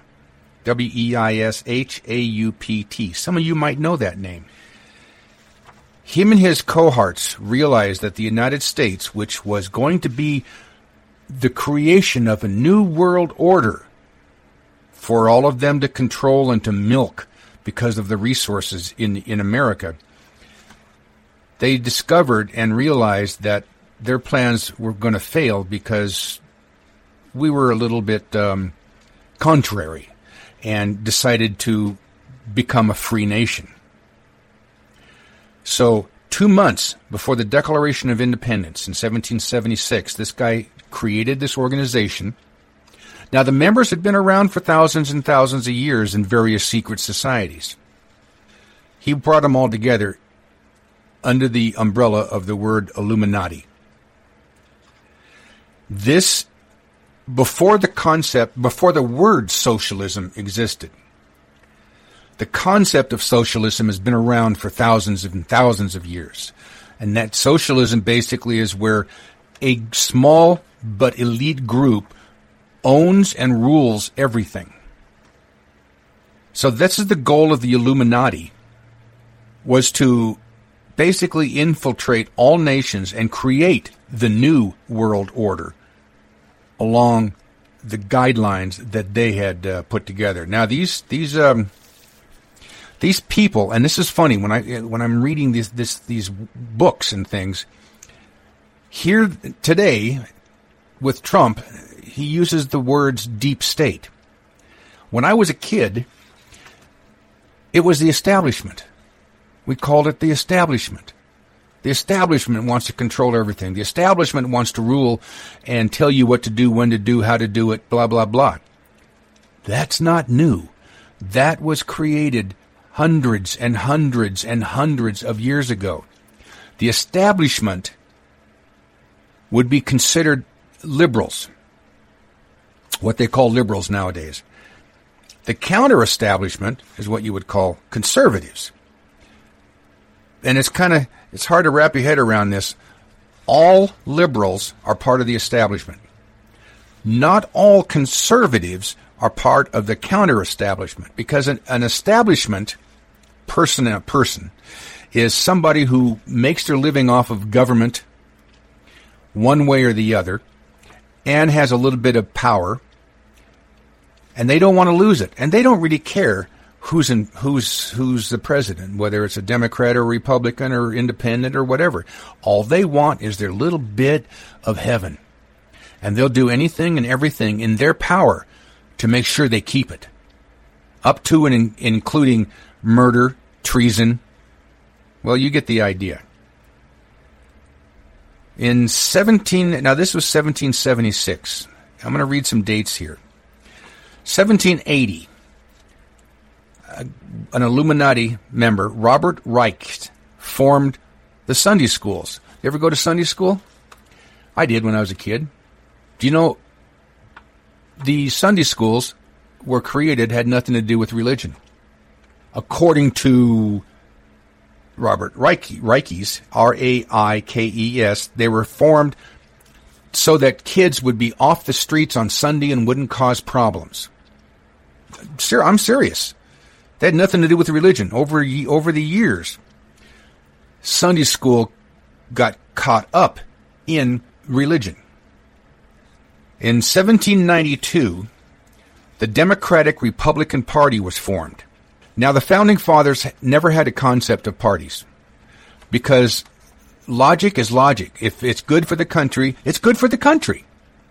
C: Weishaupt. Some of you might know that name. Him and his cohorts realized that the United States, which was going to be the creation of a new world order for all of them to control and to milk because of the resources in America, they discovered and realized that their plans were going to fail because we were a little bit contrary and decided to become a free nation. So 2 months before the Declaration of Independence in 1776, this guy created this organization. Now, the members had been around for thousands and thousands of years in various secret societies. He brought them all together under the umbrella of the word Illuminati. This, before the word socialism existed. The concept of socialism has been around for thousands and thousands of years. And that socialism basically is where a small but elite group owns and rules everything. So this is the goal of the Illuminati, was to basically infiltrate all nations and create the new world order along the guidelines that they had put together. Now these people, and this is funny when I'm reading these books and things here today with Trump, he uses the words deep state. When I was a kid, it was the establishment. We called it the establishment. The establishment wants to control everything. The establishment wants to rule and tell you what to do, when to do, how to do it, blah, blah, blah. That's not new. That was created hundreds and hundreds and hundreds of years ago. The establishment would be considered liberals, what they call liberals nowadays. The counter-establishment is what you would call conservatives. And it's hard to wrap your head around this. All liberals are part of the establishment. Not all conservatives are part of the counter-establishment, because an establishment person is somebody who makes their living off of government one way or the other and has a little bit of power, and they don't want to lose it, and they don't really care who's the president, whether it's a Democrat or Republican or independent or whatever. All they want is their little bit of heaven, and they'll do anything and everything in their power to make sure they keep it, up to and including murder, treason. Well, you get the idea. Now this was 1776. I'm going to read some dates here. 1780, an Illuminati member, Robert Reich, formed the Sunday schools. You ever go to Sunday school? I did when I was a kid. Do you know the Sunday schools were created, had nothing to do with religion? According to Robert Reikes, R-A-I-K-E-S, they were formed so that kids would be off the streets on Sunday and wouldn't cause problems. I'm serious. That had nothing to do with religion. Over the years, Sunday school got caught up in religion. In 1792, the Democratic Republican Party was formed. Now, the Founding Fathers never had a concept of parties, because logic is logic. If it's good for the country, it's good for the country.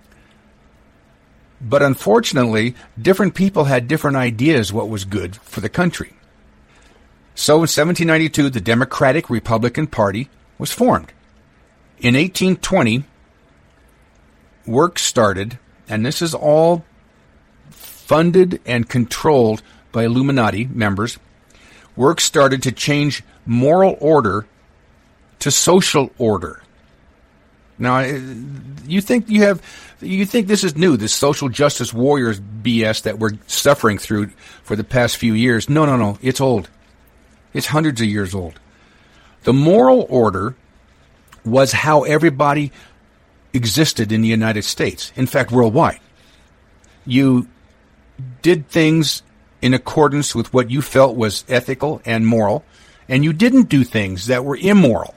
C: But unfortunately, different people had different ideas what was good for the country. So in 1792, the Democratic Republican Party was formed. In 1820, work started, and this is all funded and controlled by Illuminati members. Work started to change moral order to social order. Now, you think this is new, this social justice warriors BS that we're suffering through for the past few years. No. It's old. It's hundreds of years old. The moral order was how everybody existed in the United States. In fact, worldwide. You did things in accordance with what you felt was ethical and moral, and you didn't do things that were immoral.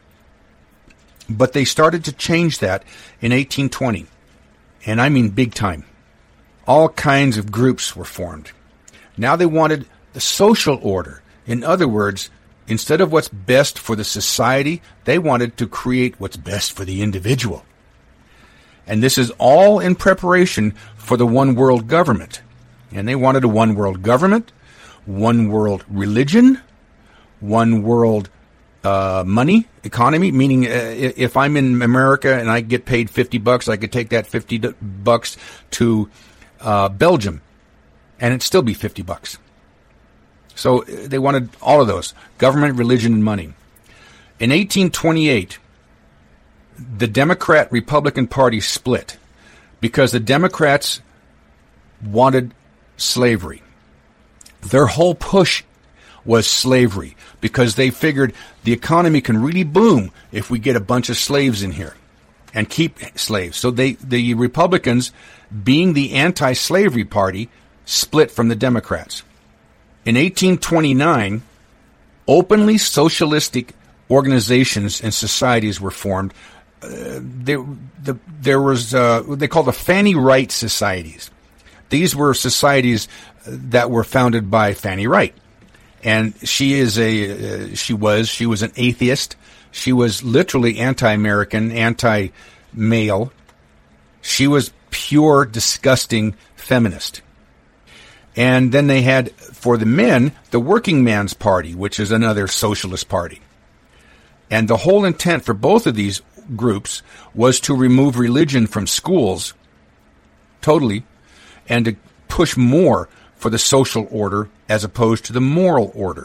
C: But they started to change that in 1820. And I mean big time. All kinds of groups were formed. Now they wanted the social order. In other words, instead of what's best for the society, they wanted to create what's best for the individual. And this is all in preparation for the one world government. And they wanted a one world government, one world religion, one world money, economy, meaning if I'm in America and I get paid $50, I could take that $50 to Belgium, and it'd still be $50. So they wanted all of those, government, religion, and money. In 1828, the Democrat-Republican Party split because the Democrats wanted slavery. Their whole push was slavery because they figured the economy can really boom if we get a bunch of slaves in here and keep slaves. So the Republicans, being the anti-slavery party, split from the Democrats. In 1829, openly socialistic organizations and societies were formed. There was what they called the Fanny Wright Societies. These were societies that were founded by Fanny Wright. And she was an atheist. She was literally anti-American, anti-male. She was pure, disgusting feminist. And then they had, for the men, the Working Man's Party, which is another socialist party. And the whole intent for both of these groups was to remove religion from schools, totally, and to push more for the social order as opposed to the moral order.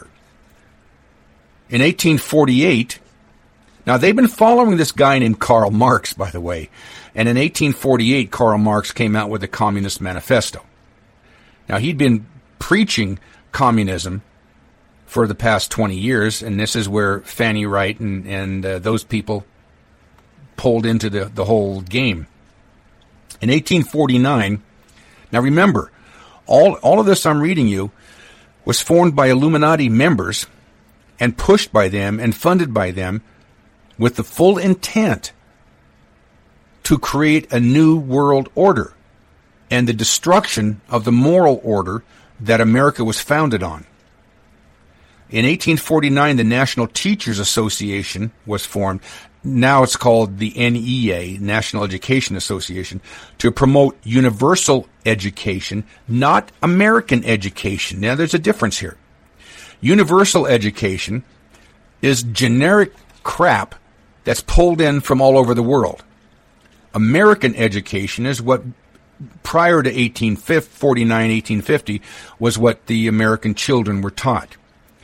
C: In 1848, now they've been following this guy named Karl Marx, by the way, and in 1848, Karl Marx came out with the Communist Manifesto. Now, he'd been preaching communism for the past 20 years, and this is where Fanny Wright and those people pulled into the whole game. In 1849, now remember, all of this I'm reading you was formed by Illuminati members and pushed by them and funded by them with the full intent to create a new world order and the destruction of the moral order that America was founded on. In 1849, the National Teachers Association was formed. Now it's called the NEA, National Education Association, to promote universal education, not American education. Now there's a difference here. Universal education is generic crap that's pulled in from all over the world. American education is what, prior to 1849, 1850, was what the American children were taught.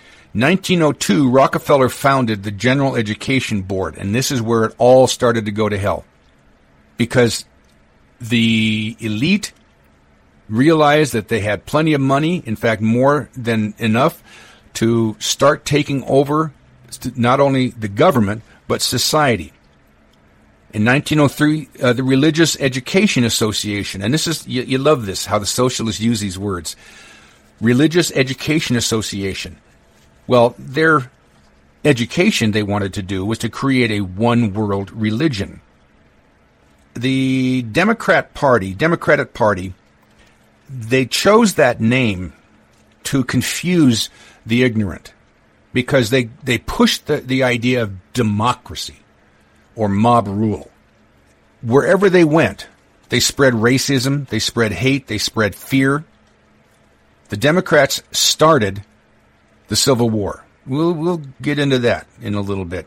C: 1902, Rockefeller founded the General Education Board, and this is where it all started to go to hell. Because the elite realized that they had plenty of money, in fact, more than enough, to start taking over not only the government, but society. In 1903, the Religious Education Association, and this is, you love this, how the socialists use these words. Religious Education Association. Well, their education they wanted to do was to create a one-world religion. The Democratic Party, they chose that name to confuse the ignorant because they pushed the idea of democracy or mob rule. Wherever they went, they spread racism, they spread hate, they spread fear. The Democrats started the Civil War. We'll get into that in a little bit.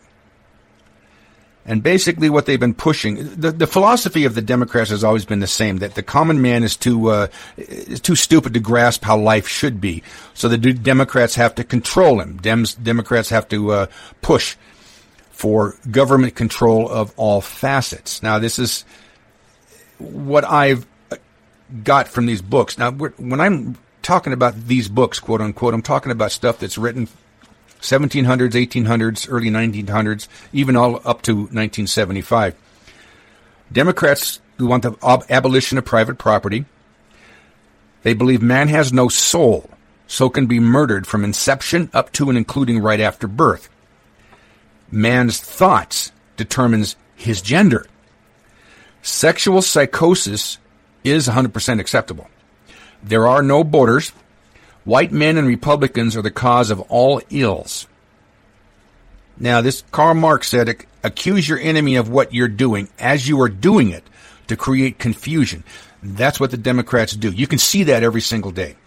C: And basically what they've been pushing, the philosophy of the Democrats has always been the same, that the common man is too stupid to grasp how life should be. So the Democrats have to control him. Democrats have to push for government control of all facets. Now, this is what I've got from these books. Now, when I'm talking about these books, quote unquote, I'm talking about stuff that's written 1700s, 1800s, early 1900s, even all up to 1975. Democrats who want the abolition of private property. They believe man has no soul, so can be murdered from inception up to and including right after birth. Man's thoughts determines his gender. Sexual psychosis is 100% acceptable. There are no borders. White men and Republicans are the cause of all ills. Now, this Karl Marx said, accuse your enemy of what you're doing as you are doing it to create confusion. That's what the Democrats do. You can see that every single day.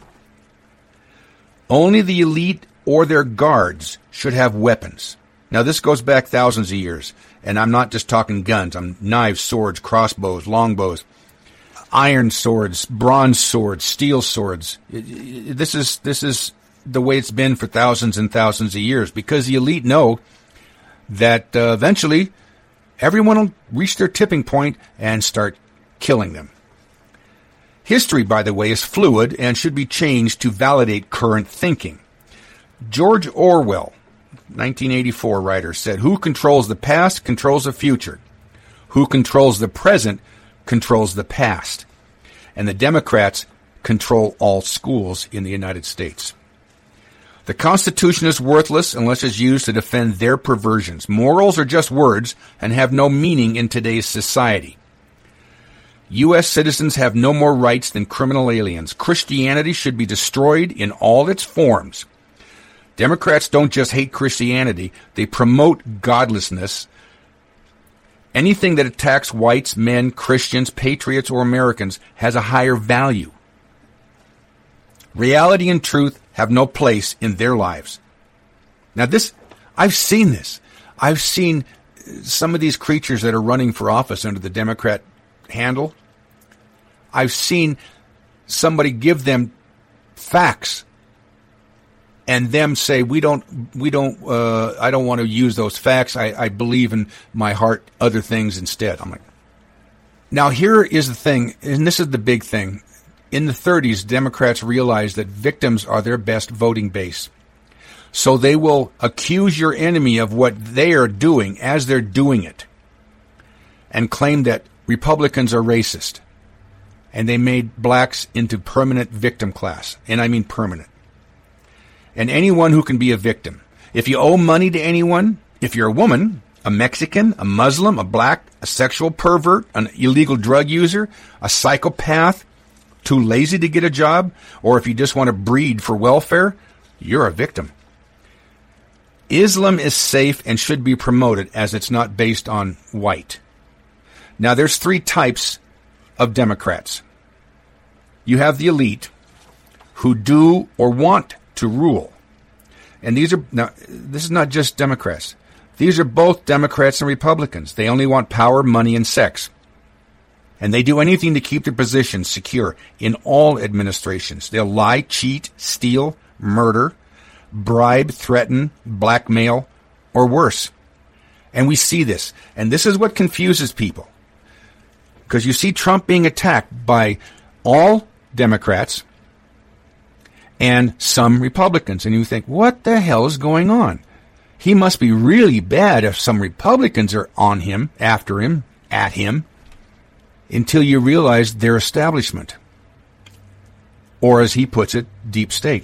C: Only the elite or their guards should have weapons. Now, this goes back thousands of years, and I'm not just talking guns. I'm knives, swords, crossbows, longbows, iron swords, bronze swords, steel swords. This is the way it's been for thousands and thousands of years, because the elite know that eventually everyone will reach their tipping point and start killing them. History, by the way, is fluid and should be changed to validate current thinking. George Orwell, 1984 writer, said, "Who controls the past controls the future. Who controls the present controls the past." And the Democrats control all schools in the United States. The Constitution is worthless unless it's used to defend their perversions. Morals are just words and have no meaning in today's society. U.S. citizens have no more rights than criminal aliens. Christianity should be destroyed in all its forms. Democrats don't just hate Christianity, they promote godlessness. Anything that attacks whites, men, Christians, patriots, or Americans has a higher value. Reality and truth have no place in their lives. Now I've seen this. I've seen some of these creatures that are running for office under the Democrat handle. I've seen somebody give them facts and them say, I don't want to use those facts. I believe in my heart other things instead. I'm like, now here is the thing, and this is the big thing. In the 30s, Democrats realized that victims are their best voting base. So they will accuse your enemy of what they are doing as they're doing it and claim that Republicans are racist. And they made blacks into permanent victim class. And I mean permanent. And anyone who can be a victim. If you owe money to anyone, if you're a woman, a Mexican, a Muslim, a black, a sexual pervert, an illegal drug user, a psychopath, too lazy to get a job, or if you just want to breed for welfare, you're a victim. Islam is safe and should be promoted as it's not based on white. Now, there's three types of Democrats. You have the elite who do or want to rule. And this is not just Democrats. These are both Democrats and Republicans. They only want power, money, and sex. And they do anything to keep their positions secure in all administrations. They'll lie, cheat, steal, murder, bribe, threaten, blackmail, or worse. And we see this. And this is what confuses people. Because you see Trump being attacked by all Democrats and some Republicans. And you think, what the hell is going on? He must be really bad if some Republicans are on him, after him, at him, until you realize they're establishment. Or as he puts it, deep state.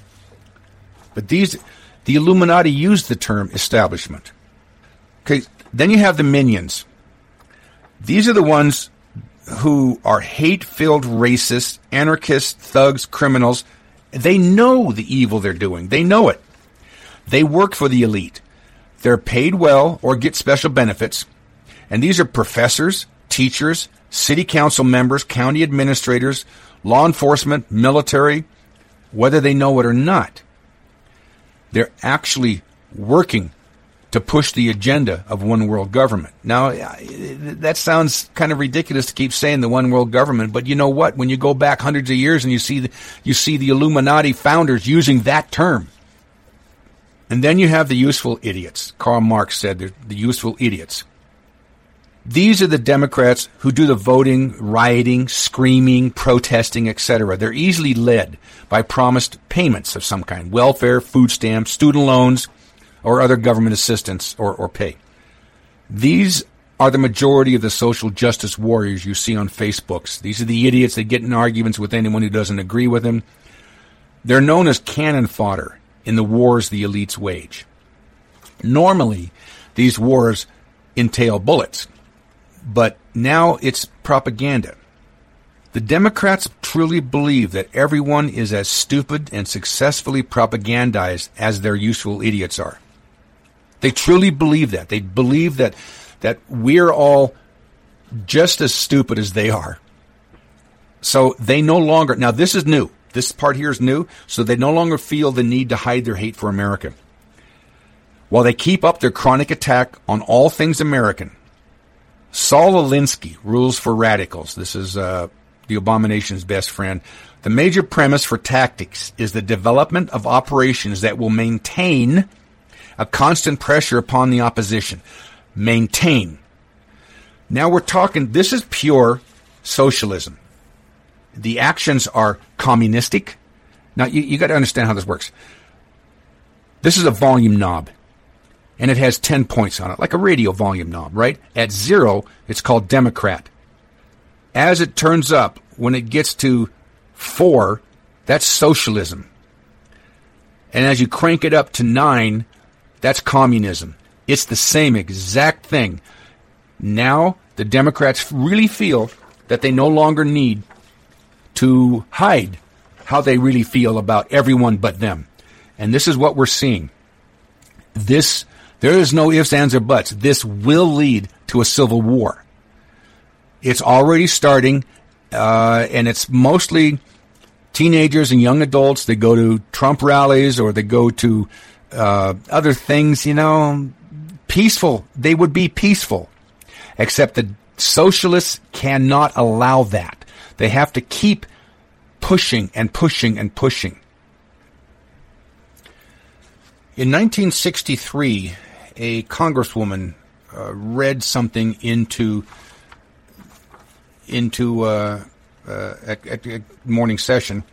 C: But the Illuminati used the term establishment. Okay, then you have the minions. These are the ones who are hate-filled racists, anarchists, thugs, criminals. They know the evil they're doing. They know it. They work for the elite. They're paid well or get special benefits. And these are professors, teachers, city council members, county administrators, law enforcement, military, whether they know it or not. They're actually working to push the agenda of one world government. Now, that sounds kind of ridiculous to keep saying the one world government, but you know what? When you go back hundreds of years and you see the Illuminati founders using that term, And then you have the useful idiots. Karl Marx said they're the useful idiots. These are the Democrats who do the voting, rioting, screaming, protesting, etc. They're easily led by promised payments of some kind, welfare, food stamps, student loans, or other government assistance or pay. These are the majority of the social justice warriors you see on Facebooks. These are the idiots that get in arguments with anyone who doesn't agree with them. They're known as cannon fodder in the wars the elites wage. Normally, these wars entail bullets, but now it's propaganda. The Democrats truly believe that everyone is as stupid and successfully propagandized as their useful idiots are. They truly believe that. They believe that we're all just as stupid as they are. So they no longer, now this is new. This part here is new, so they no longer feel the need to hide their hate for America. While they keep up their chronic attack on all things American, Saul Alinsky, Rules for Radicals. This is the abomination's best friend. The major premise for tactics is the development of operations that will maintain a constant pressure upon the opposition. Maintain. Now we're talking, this is pure socialism. The actions are communistic. Now, you got to understand how this works. This is a volume knob, and it has 10 points on it, like a radio volume knob, right? At 0, it's called Democrat. As it turns up, when it gets to 4, that's socialism. And as you crank it up to 9, that's communism. It's the same exact thing. Now, the Democrats really feel that they no longer need to hide how they really feel about everyone but them. And this is what we're seeing. There is no ifs, ands, or buts. This will lead to a civil war. It's already starting, and it's mostly teenagers and young adults. They go to Trump rallies or they go to other things, peaceful. They would be peaceful, except the socialists cannot allow that. They have to keep pushing and pushing and pushing. In 1963, a congresswoman read something into a morning session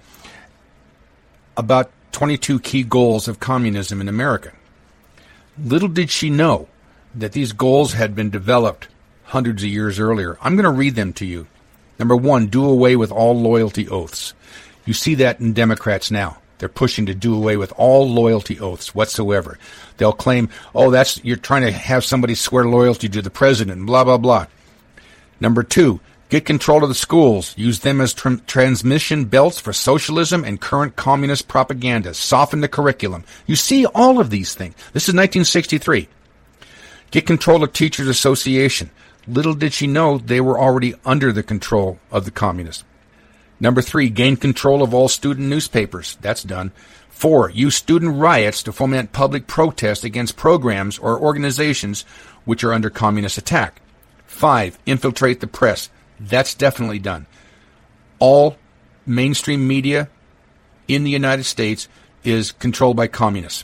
C: about 22 key goals of communism in America. Little did she know that these goals had been developed hundreds of years earlier. I'm going to read them to you. Number 1, do away with all loyalty oaths. You see that in Democrats now. They're pushing to do away with all loyalty oaths whatsoever. They'll claim, you're trying to have somebody swear loyalty to the president, blah, blah, blah. Number 2, get control of the schools. Use them as transmission belts for socialism and current communist propaganda. Soften the curriculum. You see all of these things. This is 1963. Get control of Teachers Association. Little did she know they were already under the control of the communists. Number 3, gain control of all student newspapers. That's done. 4, use student riots to foment public protest against programs or organizations which are under communist attack. 5, infiltrate the press. That's definitely done. All mainstream media in the United States is controlled by communists.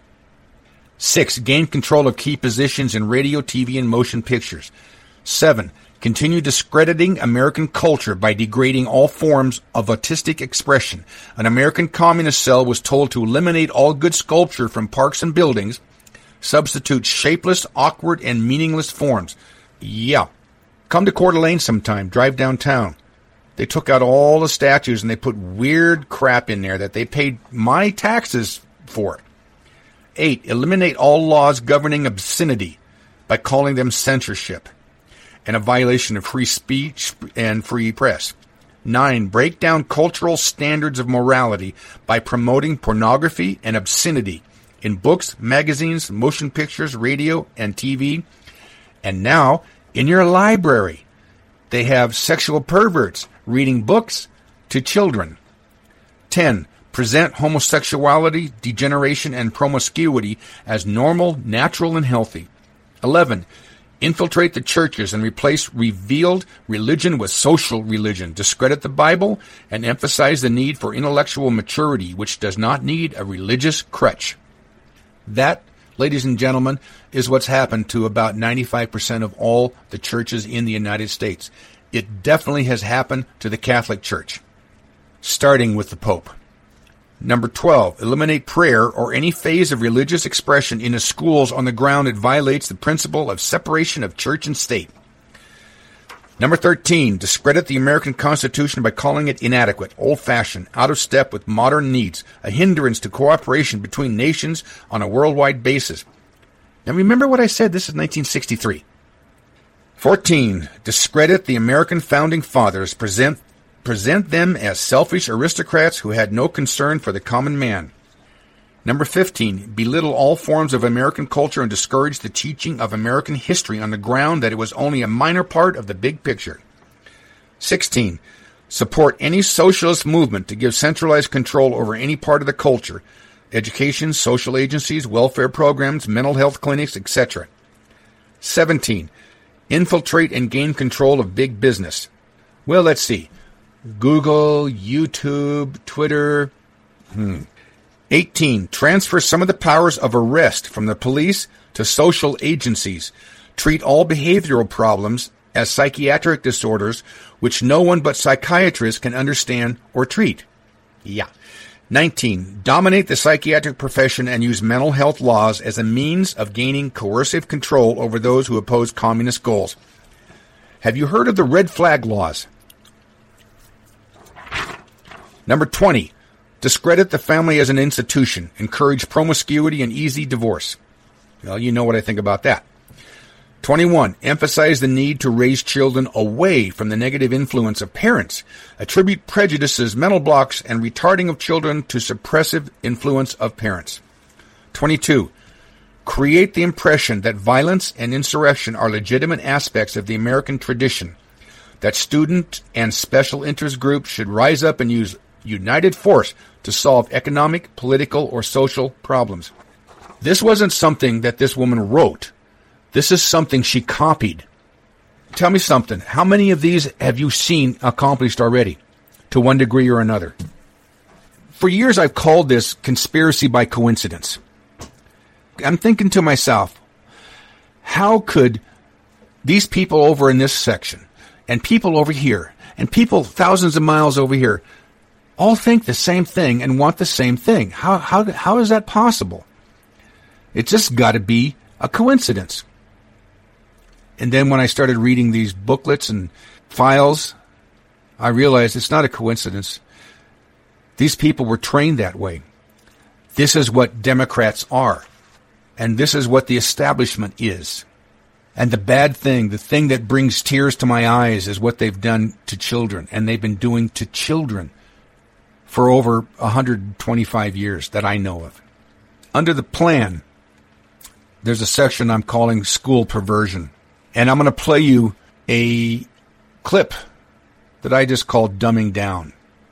C: 6, gain control of key positions in radio, TV, and motion pictures. 7, continue discrediting American culture by degrading all forms of artistic expression. An American communist cell was told to eliminate all good sculpture from parks and buildings, substitute shapeless, awkward, and meaningless forms. Yeah. Come to Coeur d'Alene sometime. Drive downtown. They took out all the statues and they put weird crap in there that they paid my taxes for. 8, eliminate all laws governing obscenity by calling them censorship and a violation of free speech and free press. 9, break down cultural standards of morality by promoting pornography and obscenity in books, magazines, motion pictures, radio, and TV. And now, in your library, they have sexual perverts reading books to children. 10, present homosexuality, degeneration, and promiscuity as normal, natural, and healthy. 11, infiltrate the churches and replace revealed religion with social religion. Discredit the Bible and emphasize the need for intellectual maturity, which does not need a religious crutch. That, ladies and gentlemen, is what's happened to about 95% of all the churches in the United States. It definitely has happened to the Catholic Church, starting with the Pope. Number 12, eliminate prayer or any phase of religious expression in the schools on the ground it violates the principle of separation of church and state. Number 13, discredit the American Constitution by calling it inadequate, old-fashioned, out of step with modern needs, a hindrance to cooperation between nations on a worldwide basis. Now remember what I said, this is 1963. 14, discredit the American Founding Fathers, present them as selfish aristocrats who had no concern for the common man. Number 15, belittle all forms of American culture and discourage the teaching of American history on the ground that it was only a minor part of the big picture. 16, support any socialist movement to give centralized control over any part of the culture, education, social agencies, welfare programs, mental health clinics, etc. 17, infiltrate and gain control of big business. Well, let's see. Google, YouTube, Twitter. 18. Transfer some of the powers of arrest from the police to social agencies. Treat all behavioral problems as psychiatric disorders which no one but psychiatrists can understand or treat. 19. Dominate the psychiatric profession and use mental health laws as a means of gaining coercive control over those who oppose communist goals. Have you heard of the red flag laws? Number 20, discredit the family as an institution, encourage promiscuity and easy divorce. Well, you know what I think about that. 21, emphasize the need to raise children away from the negative influence of parents, attribute prejudices, mental blocks, and retarding of children to suppressive influence of parents. 22, create the impression that violence and insurrection are legitimate aspects of the American tradition, that student and special interest groups should rise up and use united force to solve economic, political, or social problems. This wasn't something that this woman wrote. This is something she copied. Tell me something. How many of these have you seen accomplished already, to one degree or another? For years, I've called this conspiracy by coincidence. I'm thinking to myself, how could these people over in this section, and people over here, and people thousands of miles over here, all think the same thing and want the same thing? How is that possible? It's just got to be a coincidence. And then when I started reading these booklets and files, I realized it's not a coincidence. These people were trained that way. This is what Democrats are. And this is what the establishment is. And the bad thing, the thing that brings tears to my eyes, is what they've done to children. And they've been doing to children for over 125 years that I know of. Under the plan, there's a section I'm calling School Perversion. And I'm going to play you a clip that I just called Dumbing Down.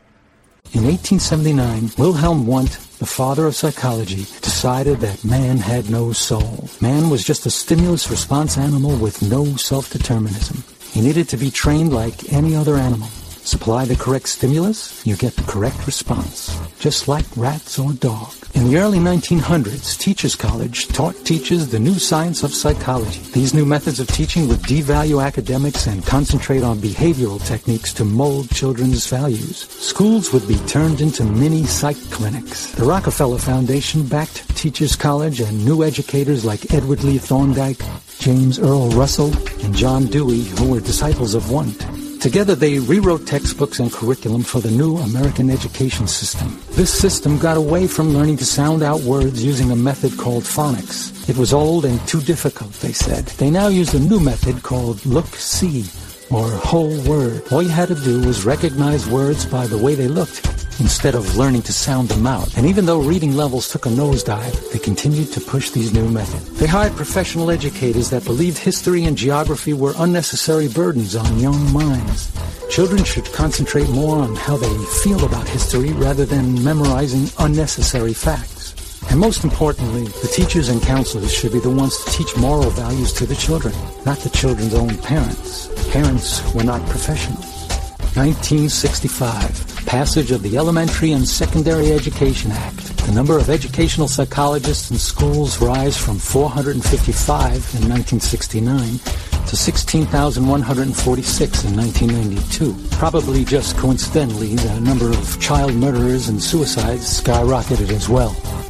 M: In 1879, Wilhelm Wundt, the father of psychology, decided that man had no soul. Man was just a stimulus-response animal with no self-determinism. He needed to be trained like any other animal. Supply the correct stimulus, you get the correct response, just like rats or dog. In the early 1900s, Teachers College taught teachers the new science of psychology. These new methods of teaching would devalue academics and concentrate on behavioral techniques to mold children's values. Schools would be turned into mini psych clinics. The Rockefeller Foundation backed Teachers College, and new educators like Edward Lee Thorndike, James Earl Russell, and John Dewey, who were disciples of Wundt. Together, they rewrote textbooks and curriculum for the new American education system. This system got away from learning to sound out words using a method called phonics. It was old and too difficult, they said. They now use a new method called look-see, or whole word. All you had to do was recognize words by the way they looked, instead of learning to sound them out. And even though reading levels took a nosedive, they continued to push these new methods. They hired professional educators that believed history and geography were unnecessary burdens on young minds. Children should concentrate more on how they feel about history rather than memorizing unnecessary facts. And most importantly, the teachers and counselors should be the ones to teach moral values to the children, not the children's own parents. Parents were not professionals. 1965, passage of the Elementary and Secondary Education Act. The number of educational psychologists in schools rise from 455 in 1969 to 16,146 in 1992. Probably just coincidentally, the number of child murderers and suicides skyrocketed as well.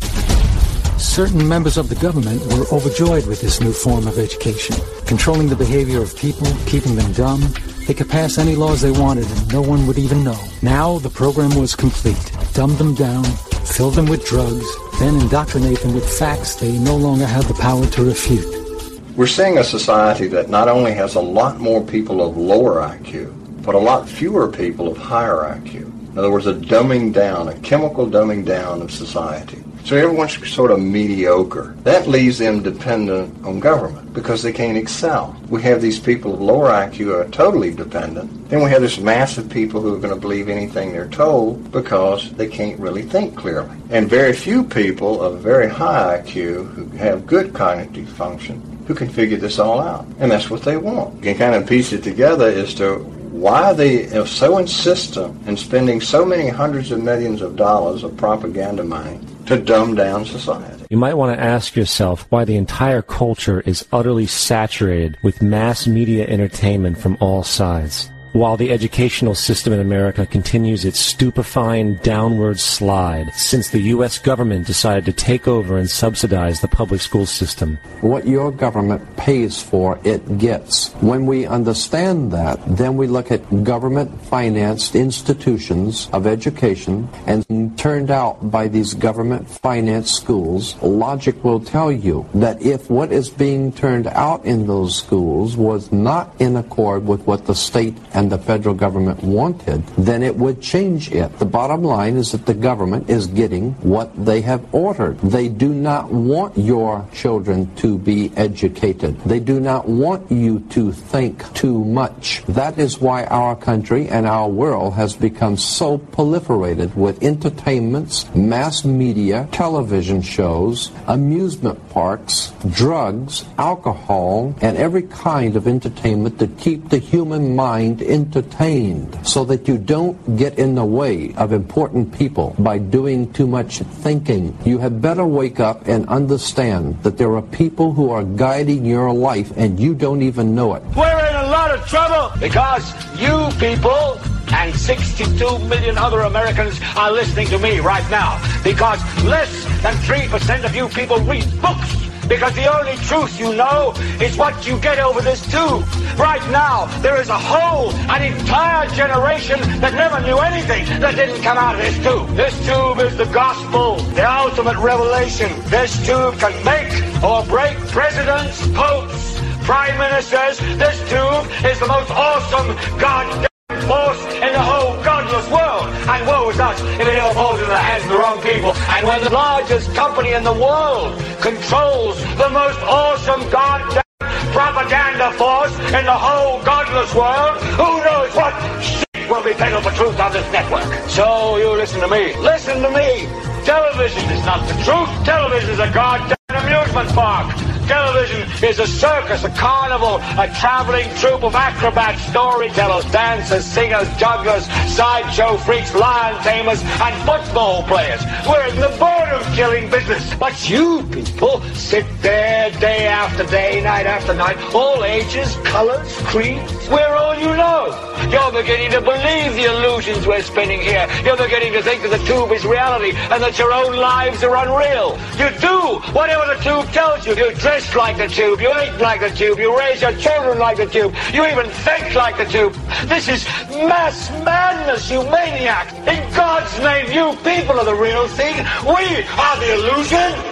M: Certain members of the government were overjoyed with this new form of education, controlling the behavior of people, keeping them dumb. They could pass any laws they wanted and no one would even know. Now the program was complete. Dumb them down, fill them with drugs, then indoctrinate them with facts they no longer have the power to refute.
N: We're seeing a society that not only has a lot more people of lower IQ, but a lot fewer people of higher IQ. In other words, a dumbing down, a chemical dumbing down of society. So everyone's sort of mediocre. That leaves them dependent on government because they can't excel. We have these people of lower IQ who are totally dependent. Then we have this mass of people who are going to believe anything they're told because they can't really think clearly. And very few people of very high IQ who have good cognitive function who can figure this all out. And that's what they want. You can kind of piece it together as to why they are so insistent in spending so many hundreds of millions of dollars of propaganda money to dumb down society.
O: You might want to ask yourself why the entire culture is utterly saturated with mass media entertainment from all sides. While the educational system in America continues its stupefying downward slide since the U.S. government decided to take over and subsidize the public school system.
P: What your government pays for, it gets. When we understand that, then we look at government-financed institutions of education, and turned out by these government-financed schools, logic will tell you that if what is being turned out in those schools was not in accord with what the state and the federal government wanted, then it would change it. The bottom line is that the government is getting what they have ordered. They do not want your children to be educated. They do not want you to think too much. That is why our country and our world has become so proliferated with entertainments, mass media, television shows, amusement parks, drugs, alcohol, and every kind of entertainment to keep the human mind entertained so that you don't get in the way of important people by doing too much thinking. You had better wake up and understand that there are people who are guiding your life and you don't even know it.
Q: We're in a lot of trouble because you people and 62 million other Americans are listening to me right now because less than 3% of you people read books. Because the only truth you know is what you get over this tube. Right now, there is an entire generation that never knew anything that didn't come out of this tube. This tube is the gospel, the ultimate revelation. This tube can make or break presidents, popes, prime ministers. This tube is the most awesome goddamn force in the whole godless world. And woe is us if it ever falls into the hands of the wrong people. And when the largest company in the world controls the most awesome goddamn propaganda force in the whole godless world, who knows what shit will be peddled for truth on this network. So you listen to me. Listen to me. Television is not the truth. Television is a goddamn amusement park. Television is a circus, a carnival, a traveling troupe of acrobats, storytellers, dancers, singers, jugglers, sideshow freaks, lion tamers, and football players. We're in the boredom-killing business. But you people sit there day after day, night after night, all ages, colors, creeds. We're all you know. You're beginning to believe the illusions we're spinning here. You're beginning to think that the tube is reality and that your own lives are unreal. You do whatever the tube tells you. You dress like the tube, you eat like the tube, you raise your children like the tube, you even think like the tube. This is mass madness, you maniacs. In God's name, you people are the real thing. We are the illusion.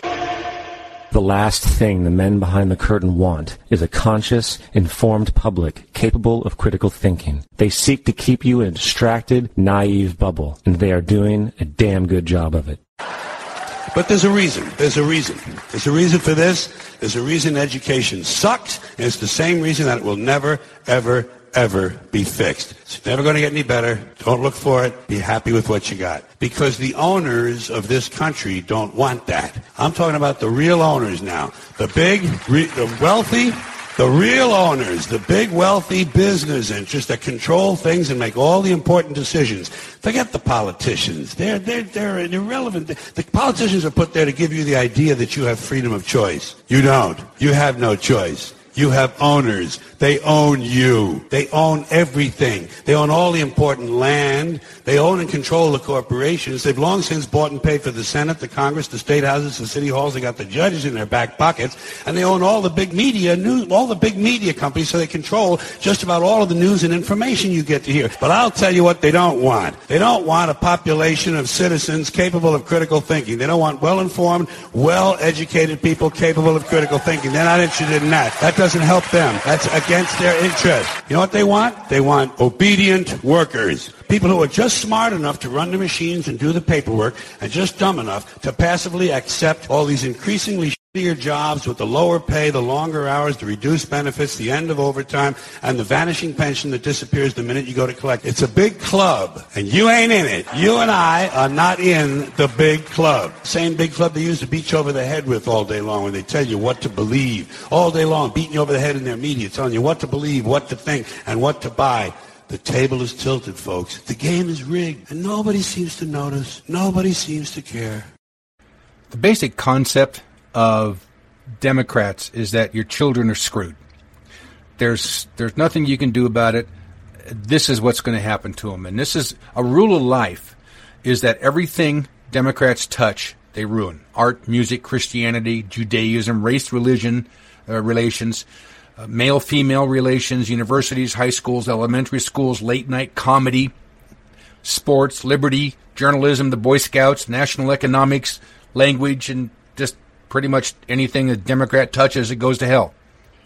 O: The last thing the men behind the curtain want is a conscious, informed public capable of critical thinking. They seek to keep you in a distracted, naive bubble, and they are doing a damn good job of it.
R: But there's a reason. There's a reason. There's a reason for this. There's a reason education sucked, and it's the same reason that it will never, ever, ever be fixed. It's never going to get any better. Don't look for it. Be happy with what you got. Because the owners of this country don't want that. I'm talking about the real owners now. The big, the wealthy, The real owners, the big wealthy business interests that control things and make all the important decisions. Forget the politicians. They're irrelevant. The politicians are put there to give you the idea that you have freedom of choice. You don't. You have no choice. You have owners. They own you. They own everything. They own all the important land. They own and control the corporations. They've long since bought and paid for the Senate, the Congress, the state houses, the city halls. They got the judges in their back pockets. And they own all the big media, all the big media companies, so they control just about all of the news and information you get to hear. But I'll tell you what they don't want. They don't want a population of citizens capable of critical thinking. They don't want well-informed, well-educated people capable of critical thinking. They're not interested in that. That doesn't help them. That's against their interest. You know what they want? They want obedient workers. People who are just smart enough to run the machines and do the paperwork and just dumb enough to passively accept all these increasingly shittier jobs with the lower pay, the longer hours, the reduced benefits, the end of overtime, and the vanishing pension that disappears the minute you go to collect. It's a big club, and you ain't in it. You and I are not in the big club. Same big club they used to beat you over the head with all day long when they tell you what to believe. All day long, beating you over the head in their media, telling you what to believe, what to think, and what to buy. The table is tilted, folks. The game is rigged, and nobody seems to notice. Nobody seems to care.
C: The basic concept of Democrats is that your children are screwed. There's nothing you can do about it. This is what's going to happen to them. And this is a rule of life, is that everything Democrats touch, they ruin. Art, music, Christianity, Judaism, race, religion, relations, male-female relations, universities, high schools, elementary schools, late-night comedy, sports, liberty, journalism, the Boy Scouts, national economics, language, and just pretty much anything a Democrat touches, it goes to hell.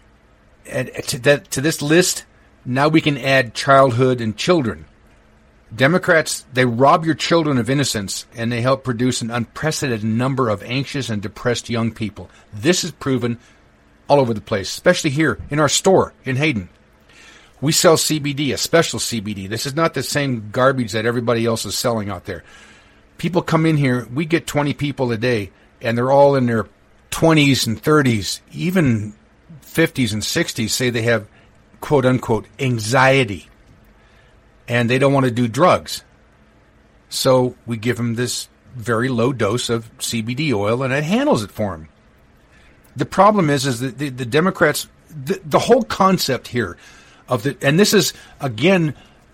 C: And to this list, now we can add childhood and children. Democrats, they rob your children of innocence, and they help produce an unprecedented number of anxious and depressed young people. This is proven all over the place, especially here in our store in Hayden. We sell CBD, a special CBD. This is not the same garbage that everybody else is selling out there. People come in here, we get 20 people a day, and they're all in their 20s and 30s, even 50s and 60s, say they have, quote-unquote, anxiety, and they don't want to do drugs. So we give them this very low dose of CBD oil, and it handles it for them. The problem is that the Democrats, the whole concept here of the, and this is, again,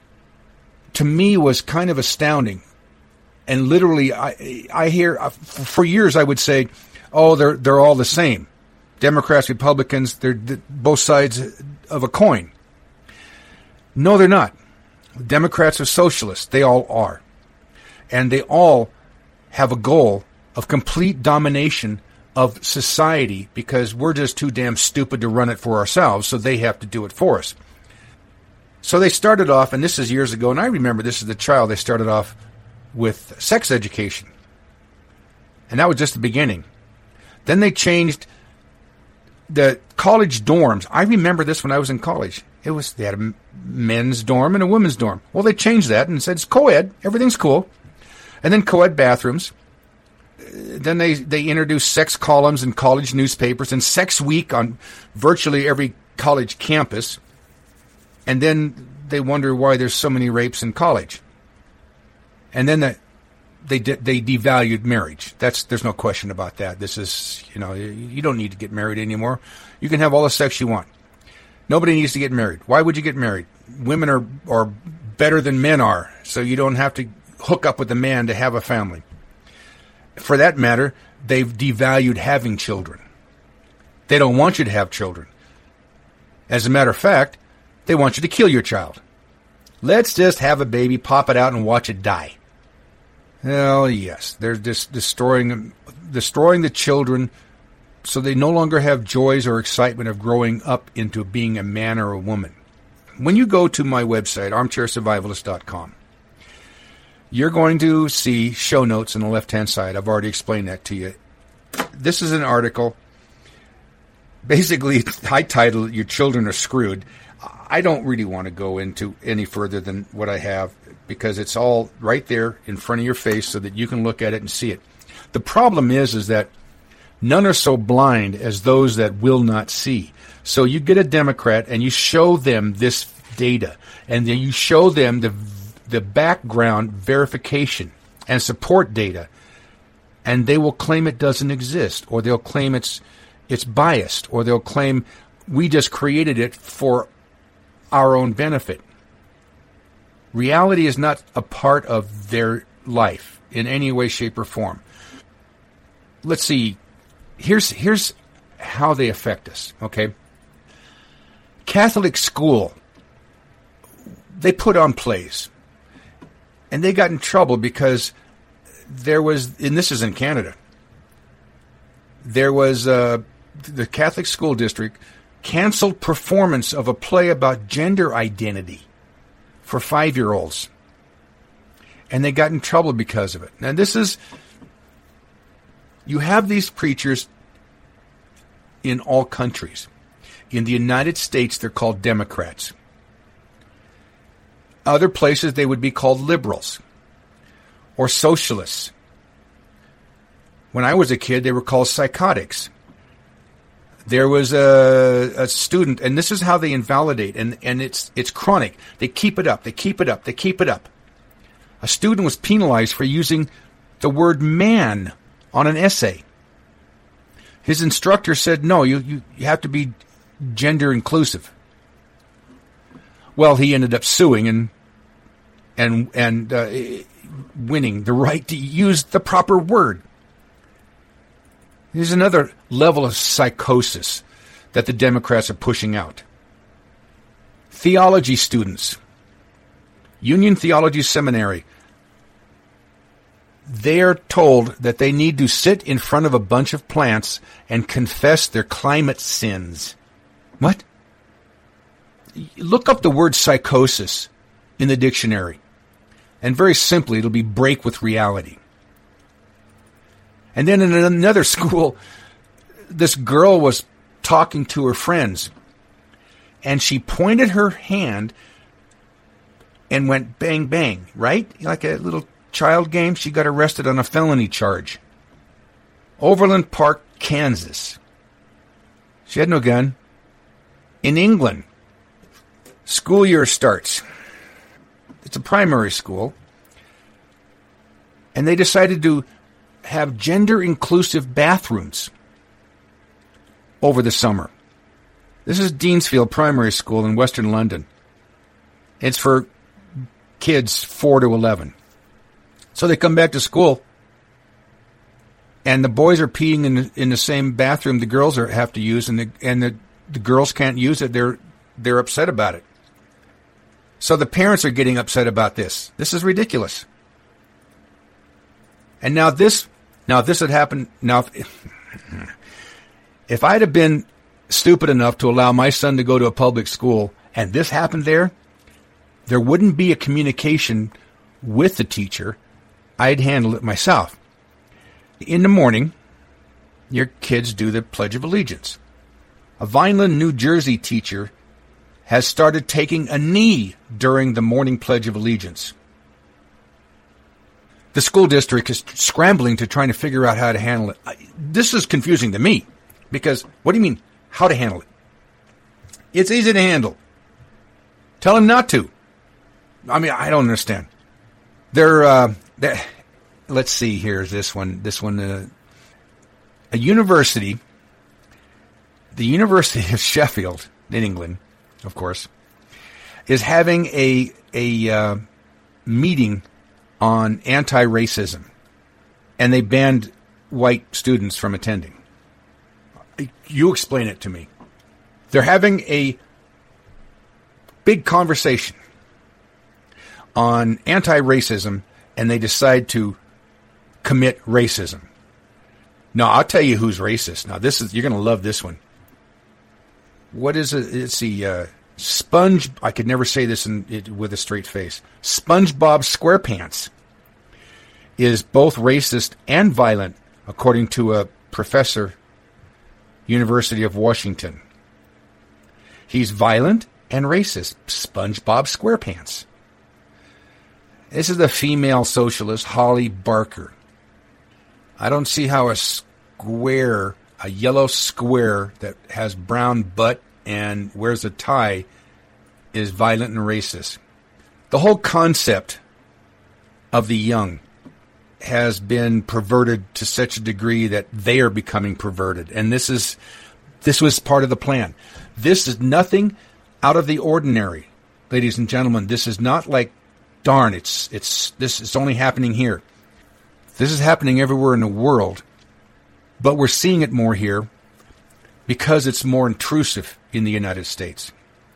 C: to me was kind of astounding. And literally, I hear, for years I would say, oh, they're all the same. Democrats, Republicans, they're both sides of a coin. No, they're not. Democrats are socialists. They all are. And they all have a goal of complete domination of society because we're just too damn stupid to run it for ourselves, so they have to do it for us. So they started off, and this is years ago, and I remember this as a child, they started off with sex education. And that was just the beginning. Then they changed the college dorms. I remember this when I was in college. They had a men's dorm and a women's dorm. Well, they changed that and said it's co-ed, everything's cool. And then co-ed bathrooms. Then they introduced sex columns in college newspapers and Sex Week on virtually every college campus. And then they wonder why there's so many rapes in college. And then they devalued marriage. There's no question about that. This is, you don't need to get married anymore. You can have all the sex you want. Nobody needs to get married. Why would you get married? Women are better than men are, so you don't have to hook up with a man to have a family. For that matter, they've devalued having children. They don't want you to have children. As a matter of fact, they want you to kill your child. Let's just have a baby, pop it out, and watch it die. Well, yes, they're just destroying the children so they no longer have joys or excitement of growing up into being a man or a woman. When you go to my website, armchairsurvivalist.com, you're going to see show notes on the left-hand side. I've already explained that to you. This is an article. Basically, I titled, Your Children Are Screwed. I don't really want to go into any further than what I have because it's all right there in front of your face so that you can look at it and see it. The problem is that None are so blind as those that will not see. So you get a Democrat and you show them this data, and then you show them the background verification and support data, and they will claim it doesn't exist, or they'll claim it's biased, or they'll claim we just created it for our own benefit. Reality is not a part of their life in any way, shape, or form. Let's see. Here's how they affect us, okay? Catholic school, they put on plays. And they got in trouble because there was, and this is in Canada, there was the Catholic school district canceled performance of a play about gender identity for 5-year-olds. And they got in trouble because of it. Now this is, you have these preachers in all countries. In the United States, they're called Democrats. Other places, they would be called liberals or socialists. When I was a kid, they were called psychotics. There was a student, and this is how they invalidate, and it's chronic. They keep it up, they keep it up, they keep it up. A student was penalized for using the word man on an essay. His instructor said, no, you have to be gender inclusive. Well, he ended up suing and winning the right to use the proper word. There's another level of psychosis that the Democrats are pushing out. Theology students, Union Theology Seminary, they are told that they need to sit in front of a bunch of plants and confess their climate sins. What? Look up the word psychosis in the dictionary. And very simply, it'll be break with reality. And then in another school, this girl was talking to her friends. And she pointed her hand and went bang, bang, right? Like a little child game. She got arrested on a felony charge. Overland Park, Kansas. She had no gun. In England, school year starts. It's a primary school. And they decided to have gender-inclusive bathrooms over the summer. This is Deansfield Primary School in Western London. It's for kids 4 to 11. So they come back to school, and the boys are peeing in the same bathroom the girls have to use, and the girls can't use it. They're upset about it. So the parents are getting upset about this. This is ridiculous. And now this had happened. Now, if I'd have been stupid enough to allow my son to go to a public school and this happened there wouldn't be a communication with the teacher. I'd handle it myself. In the morning, your kids do the Pledge of Allegiance. A Vineland, New Jersey teacher has started taking a knee during the morning Pledge of Allegiance. The school district is scrambling to trying to figure out how to handle it. This is confusing to me, because what do you mean, how to handle it? It's easy to handle. Tell him not to. I mean, I don't understand. Let's see, here's this one. A university, the University of Sheffield in England, of course, is having a meeting on anti-racism, and they banned white students from attending. You explain it to me. They're having a big conversation on anti-racism, and they decide to commit racism. Now, I'll tell you who's racist. Now, you're going to love this one. What is it? It's the I could never say this with a straight face. SpongeBob SquarePants is both racist and violent, according to a professor, University of Washington. He's violent and racist. SpongeBob SquarePants. This is the female socialist, Holly Barker. I don't see how a square, a yellow square that has brown butt and wears a tie is violent and racist. The whole concept of the young has been perverted to such a degree that they are becoming perverted. And this was part of the plan. This is nothing out of the ordinary, ladies and gentlemen. This is not like, darn, it's only happening here. This is happening everywhere in the world, but we're seeing it more here because it's more intrusive in the United States.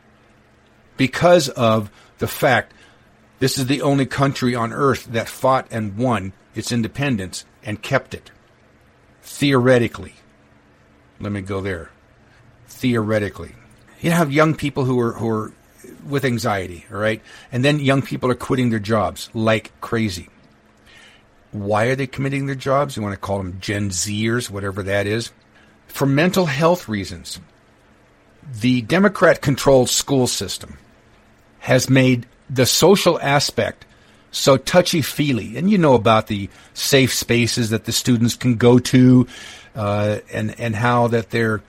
C: Because of the fact this is the only country on earth that fought and won its independence and kept it. Theoretically. Let me go there. Theoretically. You have young people who are with anxiety, all right? And then young people are quitting their jobs like crazy. Why are they committing their jobs? You want to call them Gen Zers, whatever that is. For mental health reasons. The Democrat-controlled school system has made the social aspect so touchy-feely. And you know about the safe spaces that the students can go to, and how that they're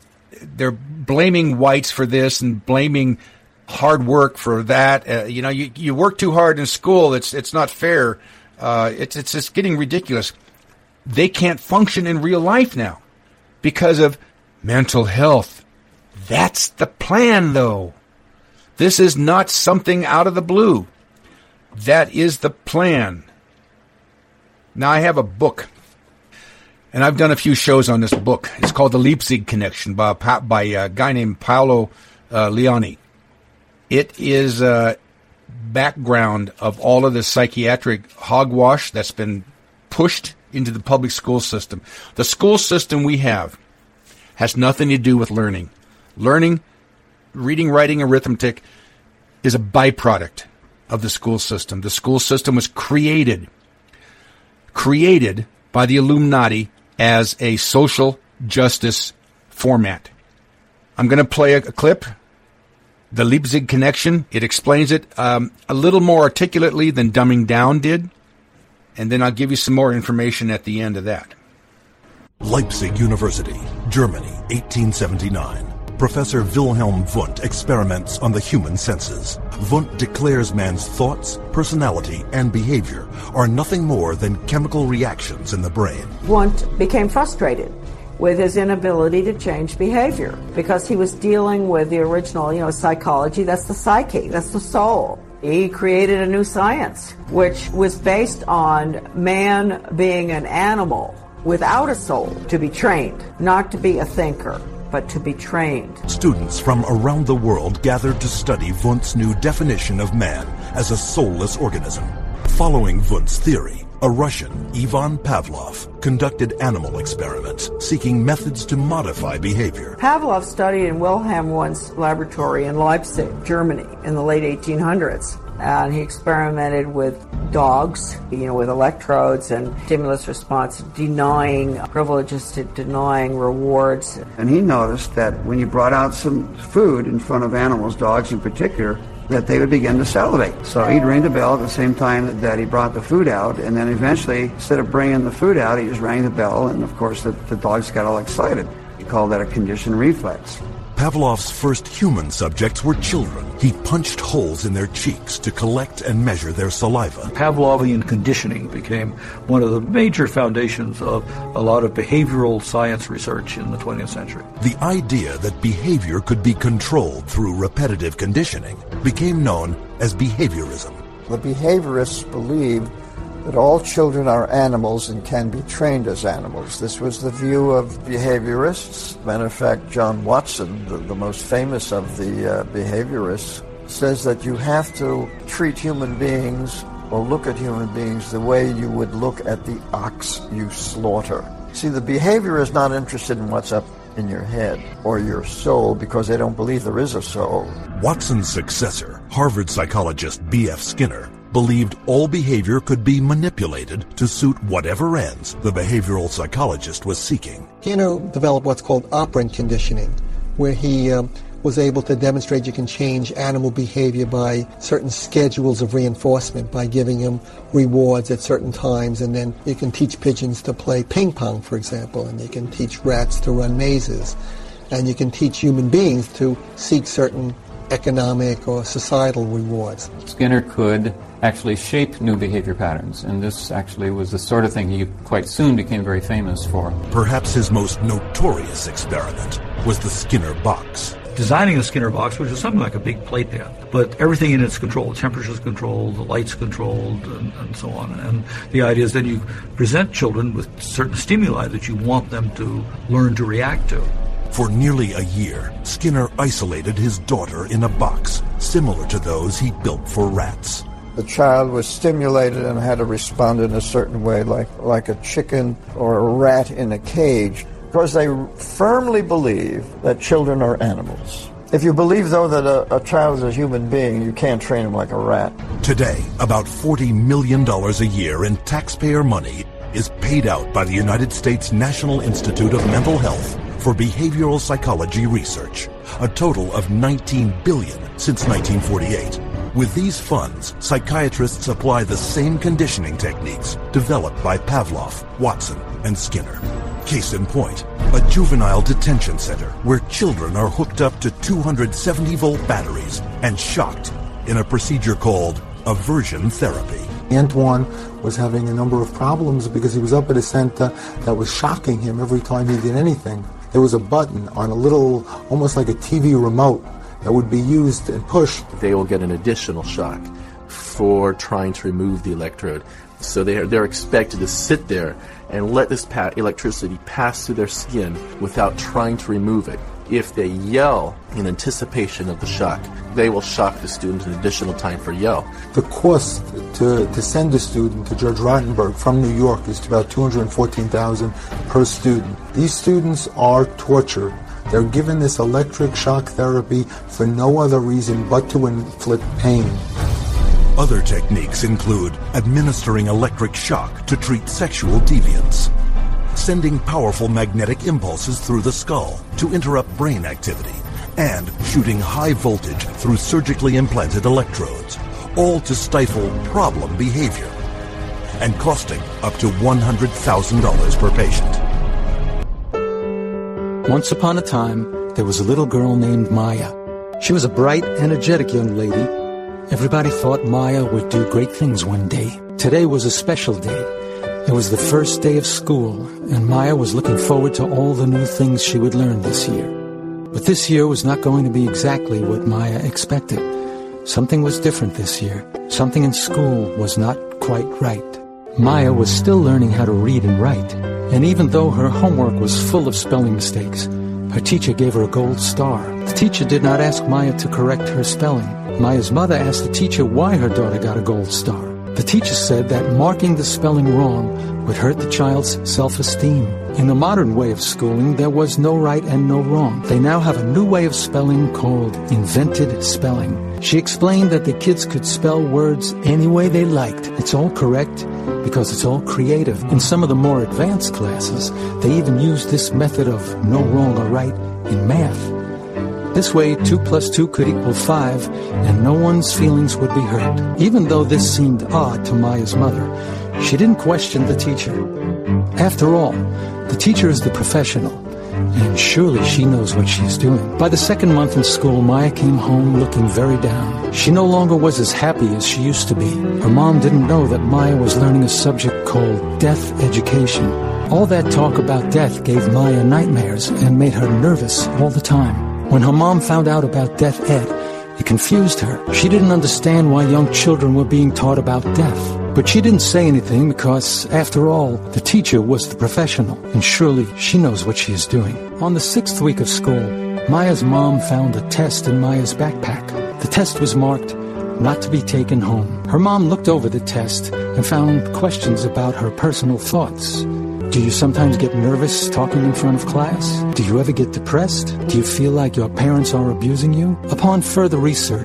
C: blaming whites for this and blaming hard work for that. You work too hard in school. It's not fair. It's just getting ridiculous. They can't function in real life now because of mental health. That's the plan, though. This is not something out of the blue. That is the plan. Now, I have a book, and I've done a few shows on this book. It's called The Leipzig Connection by a guy named Paolo Leoni. It is a background of all of the psychiatric hogwash that's been pushed into the public school system. The school system we have has nothing to do with learning. Learning, reading, writing, arithmetic is a byproduct of the school system. The school system was created by the Illuminati as a social justice format. I'm going to play a clip, The Leipzig Connection. It explains it a little more articulately than Dumbing Down did, and then I'll give you some more information at the end of that.
A: Leipzig University, Germany, 1879. Professor Wilhelm Wundt experiments on the human senses. Wundt declares man's thoughts, personality, and behavior are nothing more than chemical reactions in the brain.
S: Wundt became frustrated with his inability to change behavior because he was dealing with the original, psychology. That's the psyche, that's the soul. He created a new science, which was based on man being an animal without a soul, to be trained, not to be a thinker, but to be trained.
A: Students from around the world gathered to study Wundt's new definition of man as a soulless organism. Following Wundt's theory, a Russian, Ivan Pavlov, conducted animal experiments seeking methods to modify behavior.
S: Pavlov studied in Wilhelm Wundt's laboratory in Leipzig, Germany, in the late 1800s. And he experimented with dogs, with electrodes and stimulus response, denying privileges to denying rewards.
T: And he noticed that when you brought out some food in front of animals, dogs in particular, that they would begin to salivate. So he'd ring the bell at the same time that he brought the food out, and then eventually, instead of bringing the food out, he just rang the bell, and of course the dogs got all excited. He called that a conditioned reflex.
A: Pavlov's first human subjects were children. He punched holes in their cheeks to collect and measure their saliva.
U: Pavlovian conditioning became one of the major foundations of a lot of behavioral science research in the 20th century.
A: The idea that behavior could be controlled through repetitive conditioning became known as behaviorism.
V: The behaviorists believed that all children are animals and can be trained as animals. This was the view of behaviorists. Matter of fact, John Watson, the most famous of the behaviorists, says that you have to treat human beings or look at human beings the way you would look at the ox you slaughter. See, the behavior is not interested in what's up in your head or your soul because they don't believe there is a soul.
A: Watson's successor, Harvard psychologist B.F. Skinner, believed all behavior could be manipulated to suit whatever ends the behavioral psychologist was seeking.
W: Skinner developed what's called operant conditioning, where he
B: was able to demonstrate you can change animal behavior by certain schedules of reinforcement, by giving them rewards at certain times, and then you can teach pigeons to play ping pong, for example, and you can teach rats to run mazes, and you can teach human beings to seek certain economic or societal rewards.
D: Skinner could actually shape new behavior patterns, and this actually was the sort of thing he quite soon became very famous for.
A: Perhaps his most notorious experiment was the Skinner box.
U: Designing the Skinner box, which is something like a big playpen, but everything in it's controlled. The temperature's controlled, the light's controlled, and so on. And the idea is then you present children with certain stimuli that you want them to learn to react to.
A: For nearly a year, Skinner isolated his daughter in a box, similar to those he built for rats.
V: The child was stimulated and had to respond in a certain way, like a chicken or a rat in a cage, because they firmly believe that children are animals. If you believe, though, that a child is a human being, you can't train him like a rat.
A: Today, about $40 million a year in taxpayer money is paid out by the United States National Institute of Mental Health for behavioral psychology research, a total of $19 billion since 1948. With these funds, psychiatrists apply the same conditioning techniques developed by Pavlov, Watson, and Skinner. Case in point, a juvenile detention center where children are hooked up to 270-volt batteries and shocked in a procedure called aversion therapy.
W: Antoine was having a number of problems because he was up at a center that was shocking him every time he did anything. There was a button on a little, almost like a TV remote, that would be used and pushed.
X: They will get an additional shock for trying to remove the electrode. So they're expected to sit there and let this electricity pass through their skin without trying to remove it. If they yell in anticipation of the shock, they will shock the student an additional time for yell.
W: The cost to send a student to Judge Rottenberg from New York is about $214,000 per student. These students are tortured. They're given this electric shock therapy for no other reason but to inflict pain.
A: Other techniques include administering electric shock to treat sexual deviance, sending powerful magnetic impulses through the skull to interrupt brain activity, and shooting high voltage through surgically implanted electrodes, all to stifle problem behavior, and costing up to $100,000 per patient.
M: Once upon a time, there was a little girl named Maya. She was a bright, energetic young lady. Everybody thought Maya would do great things one day. Today was a special day. It was the first day of school, and Maya was looking forward to all the new things she would learn this year. But this year was not going to be exactly what Maya expected. Something was different this year. Something in school was not quite right. Maya was still learning how to read and write, and even though her homework was full of spelling mistakes, her teacher gave her a gold star. The teacher did not ask Maya to correct her spelling. Maya's mother asked the teacher why her daughter got a gold star. The teacher said that marking the spelling wrong would hurt the child's self-esteem. In the modern way of schooling, there was no right and no wrong. They now have a new way of spelling called invented spelling. She explained that the kids could spell words any way they liked. It's all correct because it's all creative. In some of the more advanced classes, they even used this method of no wrong or right in math. This way, 2 + 2 could equal 5, and no one's feelings would be hurt. Even though this seemed odd to Maya's mother, she didn't question the teacher. After all, the teacher is the professional, and surely she knows what she's doing. By the second month in school, Maya came home looking very down. She no longer was as happy as she used to be. Her mom didn't know that Maya was learning a subject called death education. All that talk about death gave Maya nightmares and made her nervous all the time. When her mom found out about death ed, it confused her. She didn't understand why young children were being taught about death. But she didn't say anything because, after all, the teacher was the professional, and surely she knows what she is doing. On the 6th week of school, Maya's mom found a test in Maya's backpack. The test was marked, not to be taken home. Her mom looked over the test and found questions about her personal thoughts. Do you sometimes get nervous talking in front of class? Do you ever get depressed? Do you feel like your parents are abusing you? Upon further research,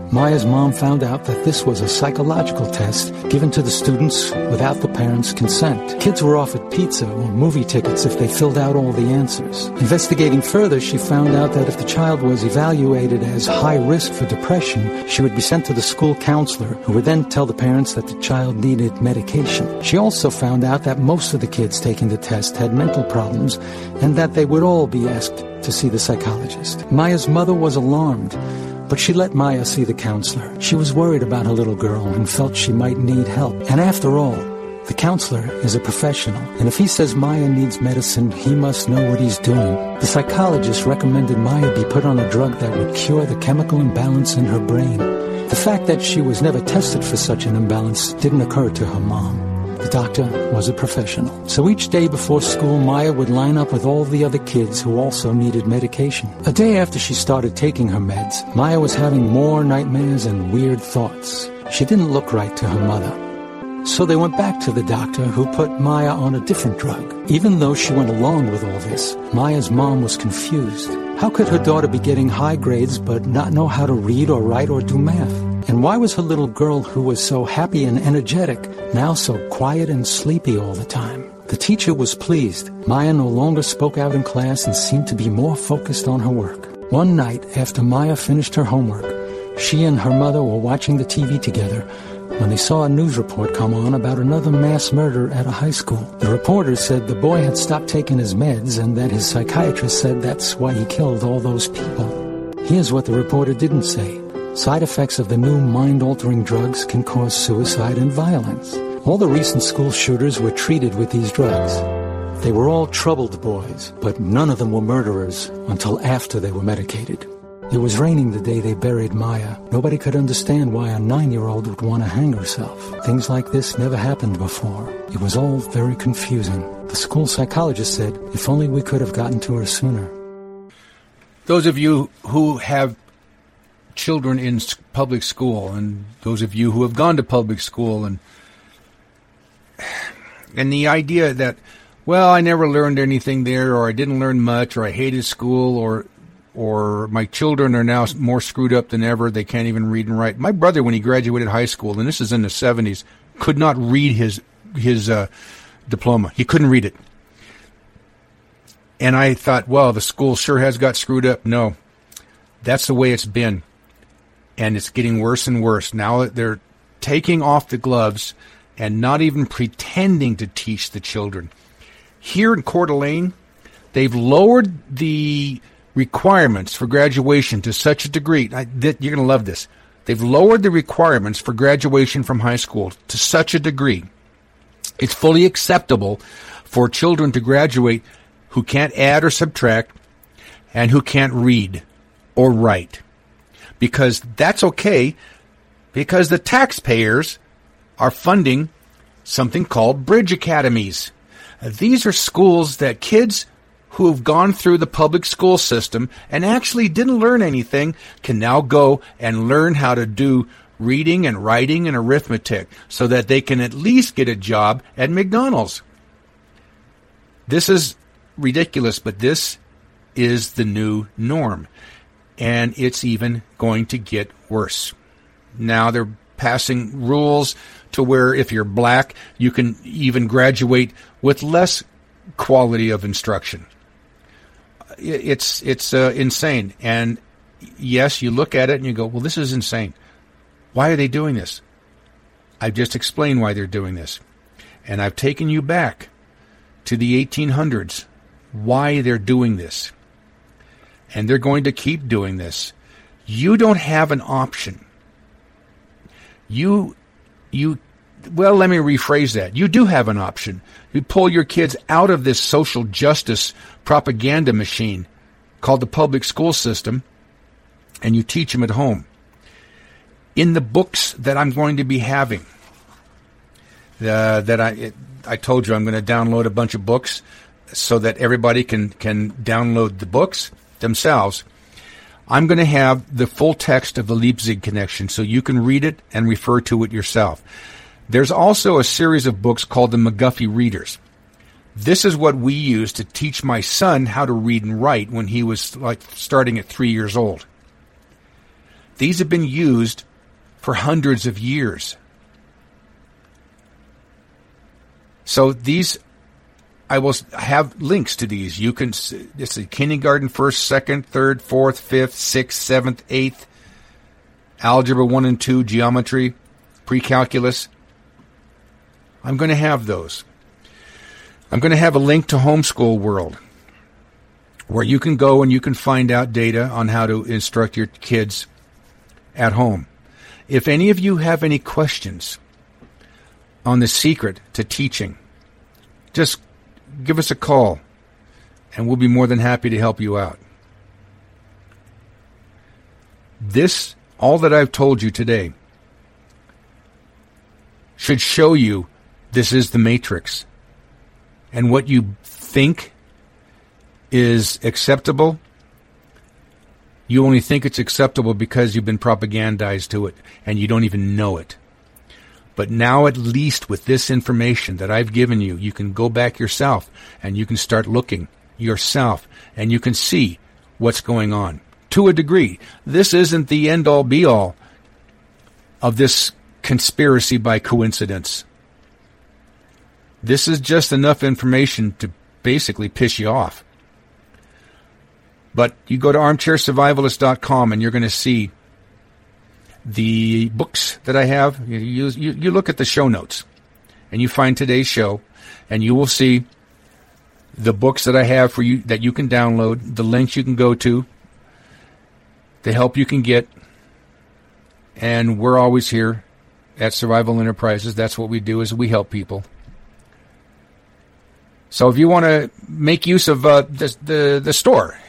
M: Maya's mom found out that this was a psychological test given to the students without the parents' consent. Kids were offered pizza or movie tickets if they filled out all the answers. Investigating further, she found out that if the child was evaluated as high risk for depression, she would be sent to the school counselor, who would then tell the parents that the child needed medication. She also found out that most of the kids taking the test had mental problems and that they would all be asked to see the psychologist. Maya's mother was alarmed, but she let Maya see the counselor. She was worried about her little girl and felt she might need help. And after all, the counselor is a professional, and if he says Maya needs medicine, he must know what he's doing. The psychologist recommended Maya be put on a drug that would cure the chemical imbalance in her brain. The fact that she was never tested for such an imbalance didn't occur to her mom. The doctor was a professional. So each day before school, Maya would line up with all the other kids who also needed medication. A day after she started taking her meds, Maya was having more nightmares and weird thoughts. She didn't look right to her mother. So they went back to the doctor, who put Maya on a different drug. Even though she went along with all this, Maya's mom was confused. How could her daughter be getting high grades but not know how to read or write or do math? And why was her little girl, who was so happy and energetic, now so quiet and sleepy all the time? The teacher was pleased. Maya no longer spoke out in class and seemed to be more focused on her work. One night, after Maya finished her homework, she and her mother were watching the TV together when they saw a news report come on about another mass murder at a high school. The reporter said the boy had stopped taking his meds and that his psychiatrist said that's why he killed all those people. Here's what the reporter didn't say. Side effects of the new mind-altering drugs can cause suicide and violence. All the recent school shooters were treated with these drugs. They were all troubled boys, but none of them were murderers until after they were medicated. It was raining the day they buried Maya. Nobody could understand why a 9-year-old would want to hang herself. Things like this never happened before. It was all very confusing. The school psychologist said, if only we could have gotten to her sooner.
C: Those of you who have children in public school, and those of you who have gone to public school, and the idea that, well, I never learned anything there, or I didn't learn much, or I hated school, or my children are now more screwed up than ever, they can't even read and write. My brother, when he graduated high school, and this is in the 70s, could not read his diploma. He couldn't read it. And I thought, well, the school sure has got screwed up. No, that's the way it's been. And it's getting worse and worse. Now they're taking off the gloves and not even pretending to teach the children. Here in Coeur d'Alene, they've lowered the requirements for graduation to such a degree. You're going to love this. They've lowered the requirements for graduation from high school to such a degree. It's fully acceptable for children to graduate who can't add or subtract and who can't read or write. Because that's okay, because the taxpayers are funding something called Bridge Academies. These are schools that kids who have gone through the public school system and actually didn't learn anything can now go and learn how to do reading and writing and arithmetic so that they can at least get a job at McDonald's. This is ridiculous, but this is the new norm. And it's even going to get worse. Now they're passing rules to where if you're black, you can even graduate with less quality of instruction. It's insane. And yes, you look at it and you go, well, this is insane. Why are they doing this? I've just explained why they're doing this. And I've taken you back to the 1800s, why they're doing this. And they're going to keep doing this. You don't have an option. Well, let me rephrase that. You do have an option. You pull your kids out of this social justice propaganda machine called the public school system, and you teach them at home. In the books that I'm going to be having, I told you I'm going to download a bunch of books so that everybody can download the books themselves. I'm going to have the full text of the Leipzig Connection so you can read it and refer to it yourself. There's also a series of books called the McGuffey Readers. This is what we used to teach my son how to read and write when he was like starting at 3 years old. These have been used for hundreds of years. So these, I will have links to these. You can, it's a kindergarten, 1st, 2nd, 3rd, 4th, 5th, 6th, 7th, 8th, algebra 1 and 2, geometry, pre-calculus. I'm going to have those. I'm going to have a link to Homeschool World, where you can go and you can find out data on how to instruct your kids at home. If any of you have any questions on the secret to teaching, just give us a call, and we'll be more than happy to help you out. This, all that I've told you today, should show you this is the matrix. And what you think is acceptable, you only think it's acceptable because you've been propagandized to it, and you don't even know it. But now, at least with this information that I've given you, you can go back yourself and you can start looking yourself and you can see what's going on. To a degree, this isn't the end-all be-all of this conspiracy by coincidence. This is just enough information to basically piss you off. But you go to armchairsurvivalist.com and you're going to see the books that I have. You look at the show notes and you find today's show, and you will see the books that I have for you that you can download, the links you can go to, the help you can get. And we're always here at Survival Enterprises. That's what we do, is we help people. So if you want to make use of the store,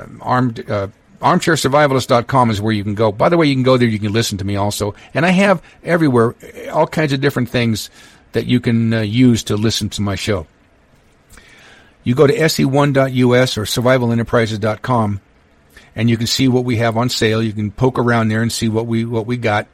C: armchairsurvivalist.com is where you can go. By the way, you can go there, you can listen to me also. And I have everywhere all kinds of different things that you can use to listen to my show. You go to se1.us or survivalenterprises.com, and you can see what we have on sale. You can poke around there and see what we got.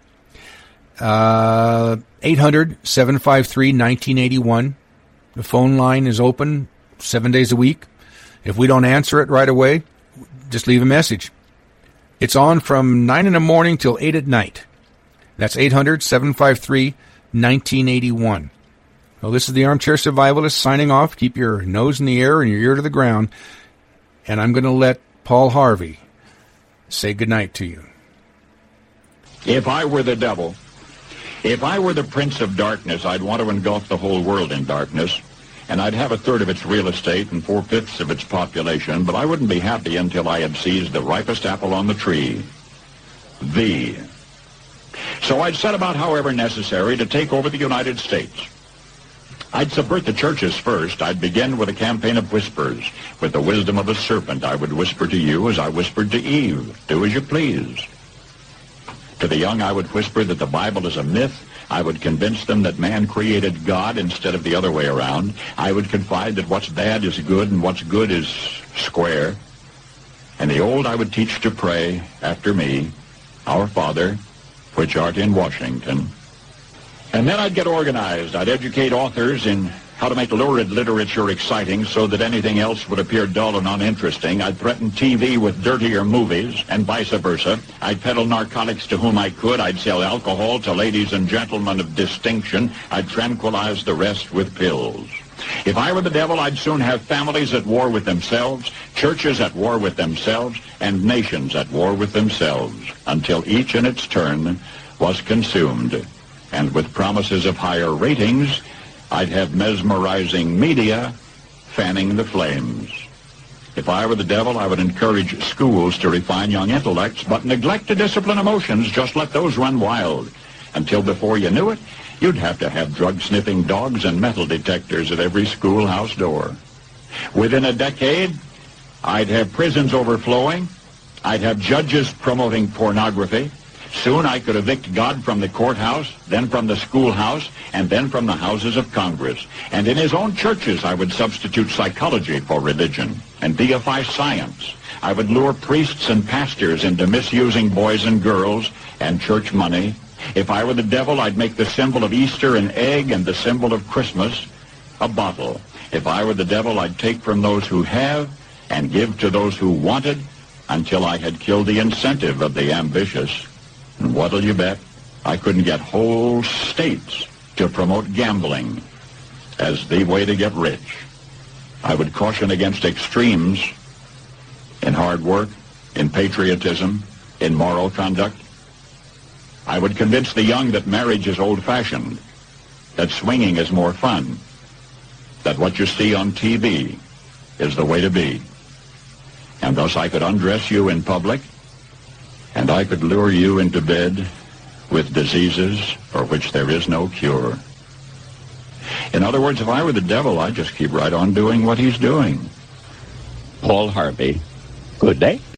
C: 800-753-1981. The phone line is open 7 days a week. If we don't answer it right away, just leave a message. It's on from 9 in the morning till 8 at night. That's 800-753-1981. Well, this is the Armchair Survivalist signing off. Keep your nose in the air and your ear to the ground. And I'm going to let Paul Harvey say goodnight to you.
E: If I were the devil, if I were the prince of darkness, I'd want to engulf the whole world in darkness, and I'd have 1/3 of its real estate and 4/5 of its population, but I wouldn't be happy until I had seized the ripest apple on the tree, thee. So I'd set about, however necessary, to take over the United States. I'd subvert the churches first. I'd begin with a campaign of whispers. With the wisdom of a serpent, I would whisper to you as I whispered to Eve, do as you please. To the young, I would whisper that the Bible is a myth. I would convince them that man created God instead of the other way around. I would confide that what's bad is good and what's good is square. And the old I would teach to pray after me, Our Father, which art in Washington. And then I'd get organized. I'd educate authors in how to make lurid literature exciting so that anything else would appear dull and uninteresting. I'd threaten TV with dirtier movies, and vice versa. I'd peddle narcotics to whom I could. I'd sell alcohol to ladies and gentlemen of distinction. I'd tranquilize the rest with pills. If I were the devil, I'd soon have families at war with themselves, churches at war with themselves, and nations at war with themselves, until each in its turn was consumed. And with promises of higher ratings, I'd have mesmerizing media fanning the flames. If I were the devil, I would encourage schools to refine young intellects, but neglect to discipline emotions. Just let those run wild. Until before you knew it, you'd have to have drug-sniffing dogs and metal detectors at every schoolhouse door. Within a decade, I'd have prisons overflowing. I'd have judges promoting pornography. Soon I could evict God from the courthouse, then from the schoolhouse, and then from the houses of Congress. And in his own churches, I would substitute psychology for religion and deify science. I would lure priests and pastors into misusing boys and girls and church money. If I were the devil, I'd make the symbol of Easter an egg and the symbol of Christmas a bottle. If I were the devil, I'd take from those who have and give to those who wanted until I had killed the incentive of the ambitious. And what'll you bet? I couldn't get whole states to promote gambling as the way to get rich. I would caution against extremes in hard work, in patriotism, in moral conduct. I would convince the young that marriage is old-fashioned, that swinging is more fun, that what you see on TV is the way to be. And thus I could undress you in public, and I could lure you into bed with diseases for which there is no cure. In other words, if I were the devil, I'd just keep right on doing what he's doing.
F: Paul Harvey, good day.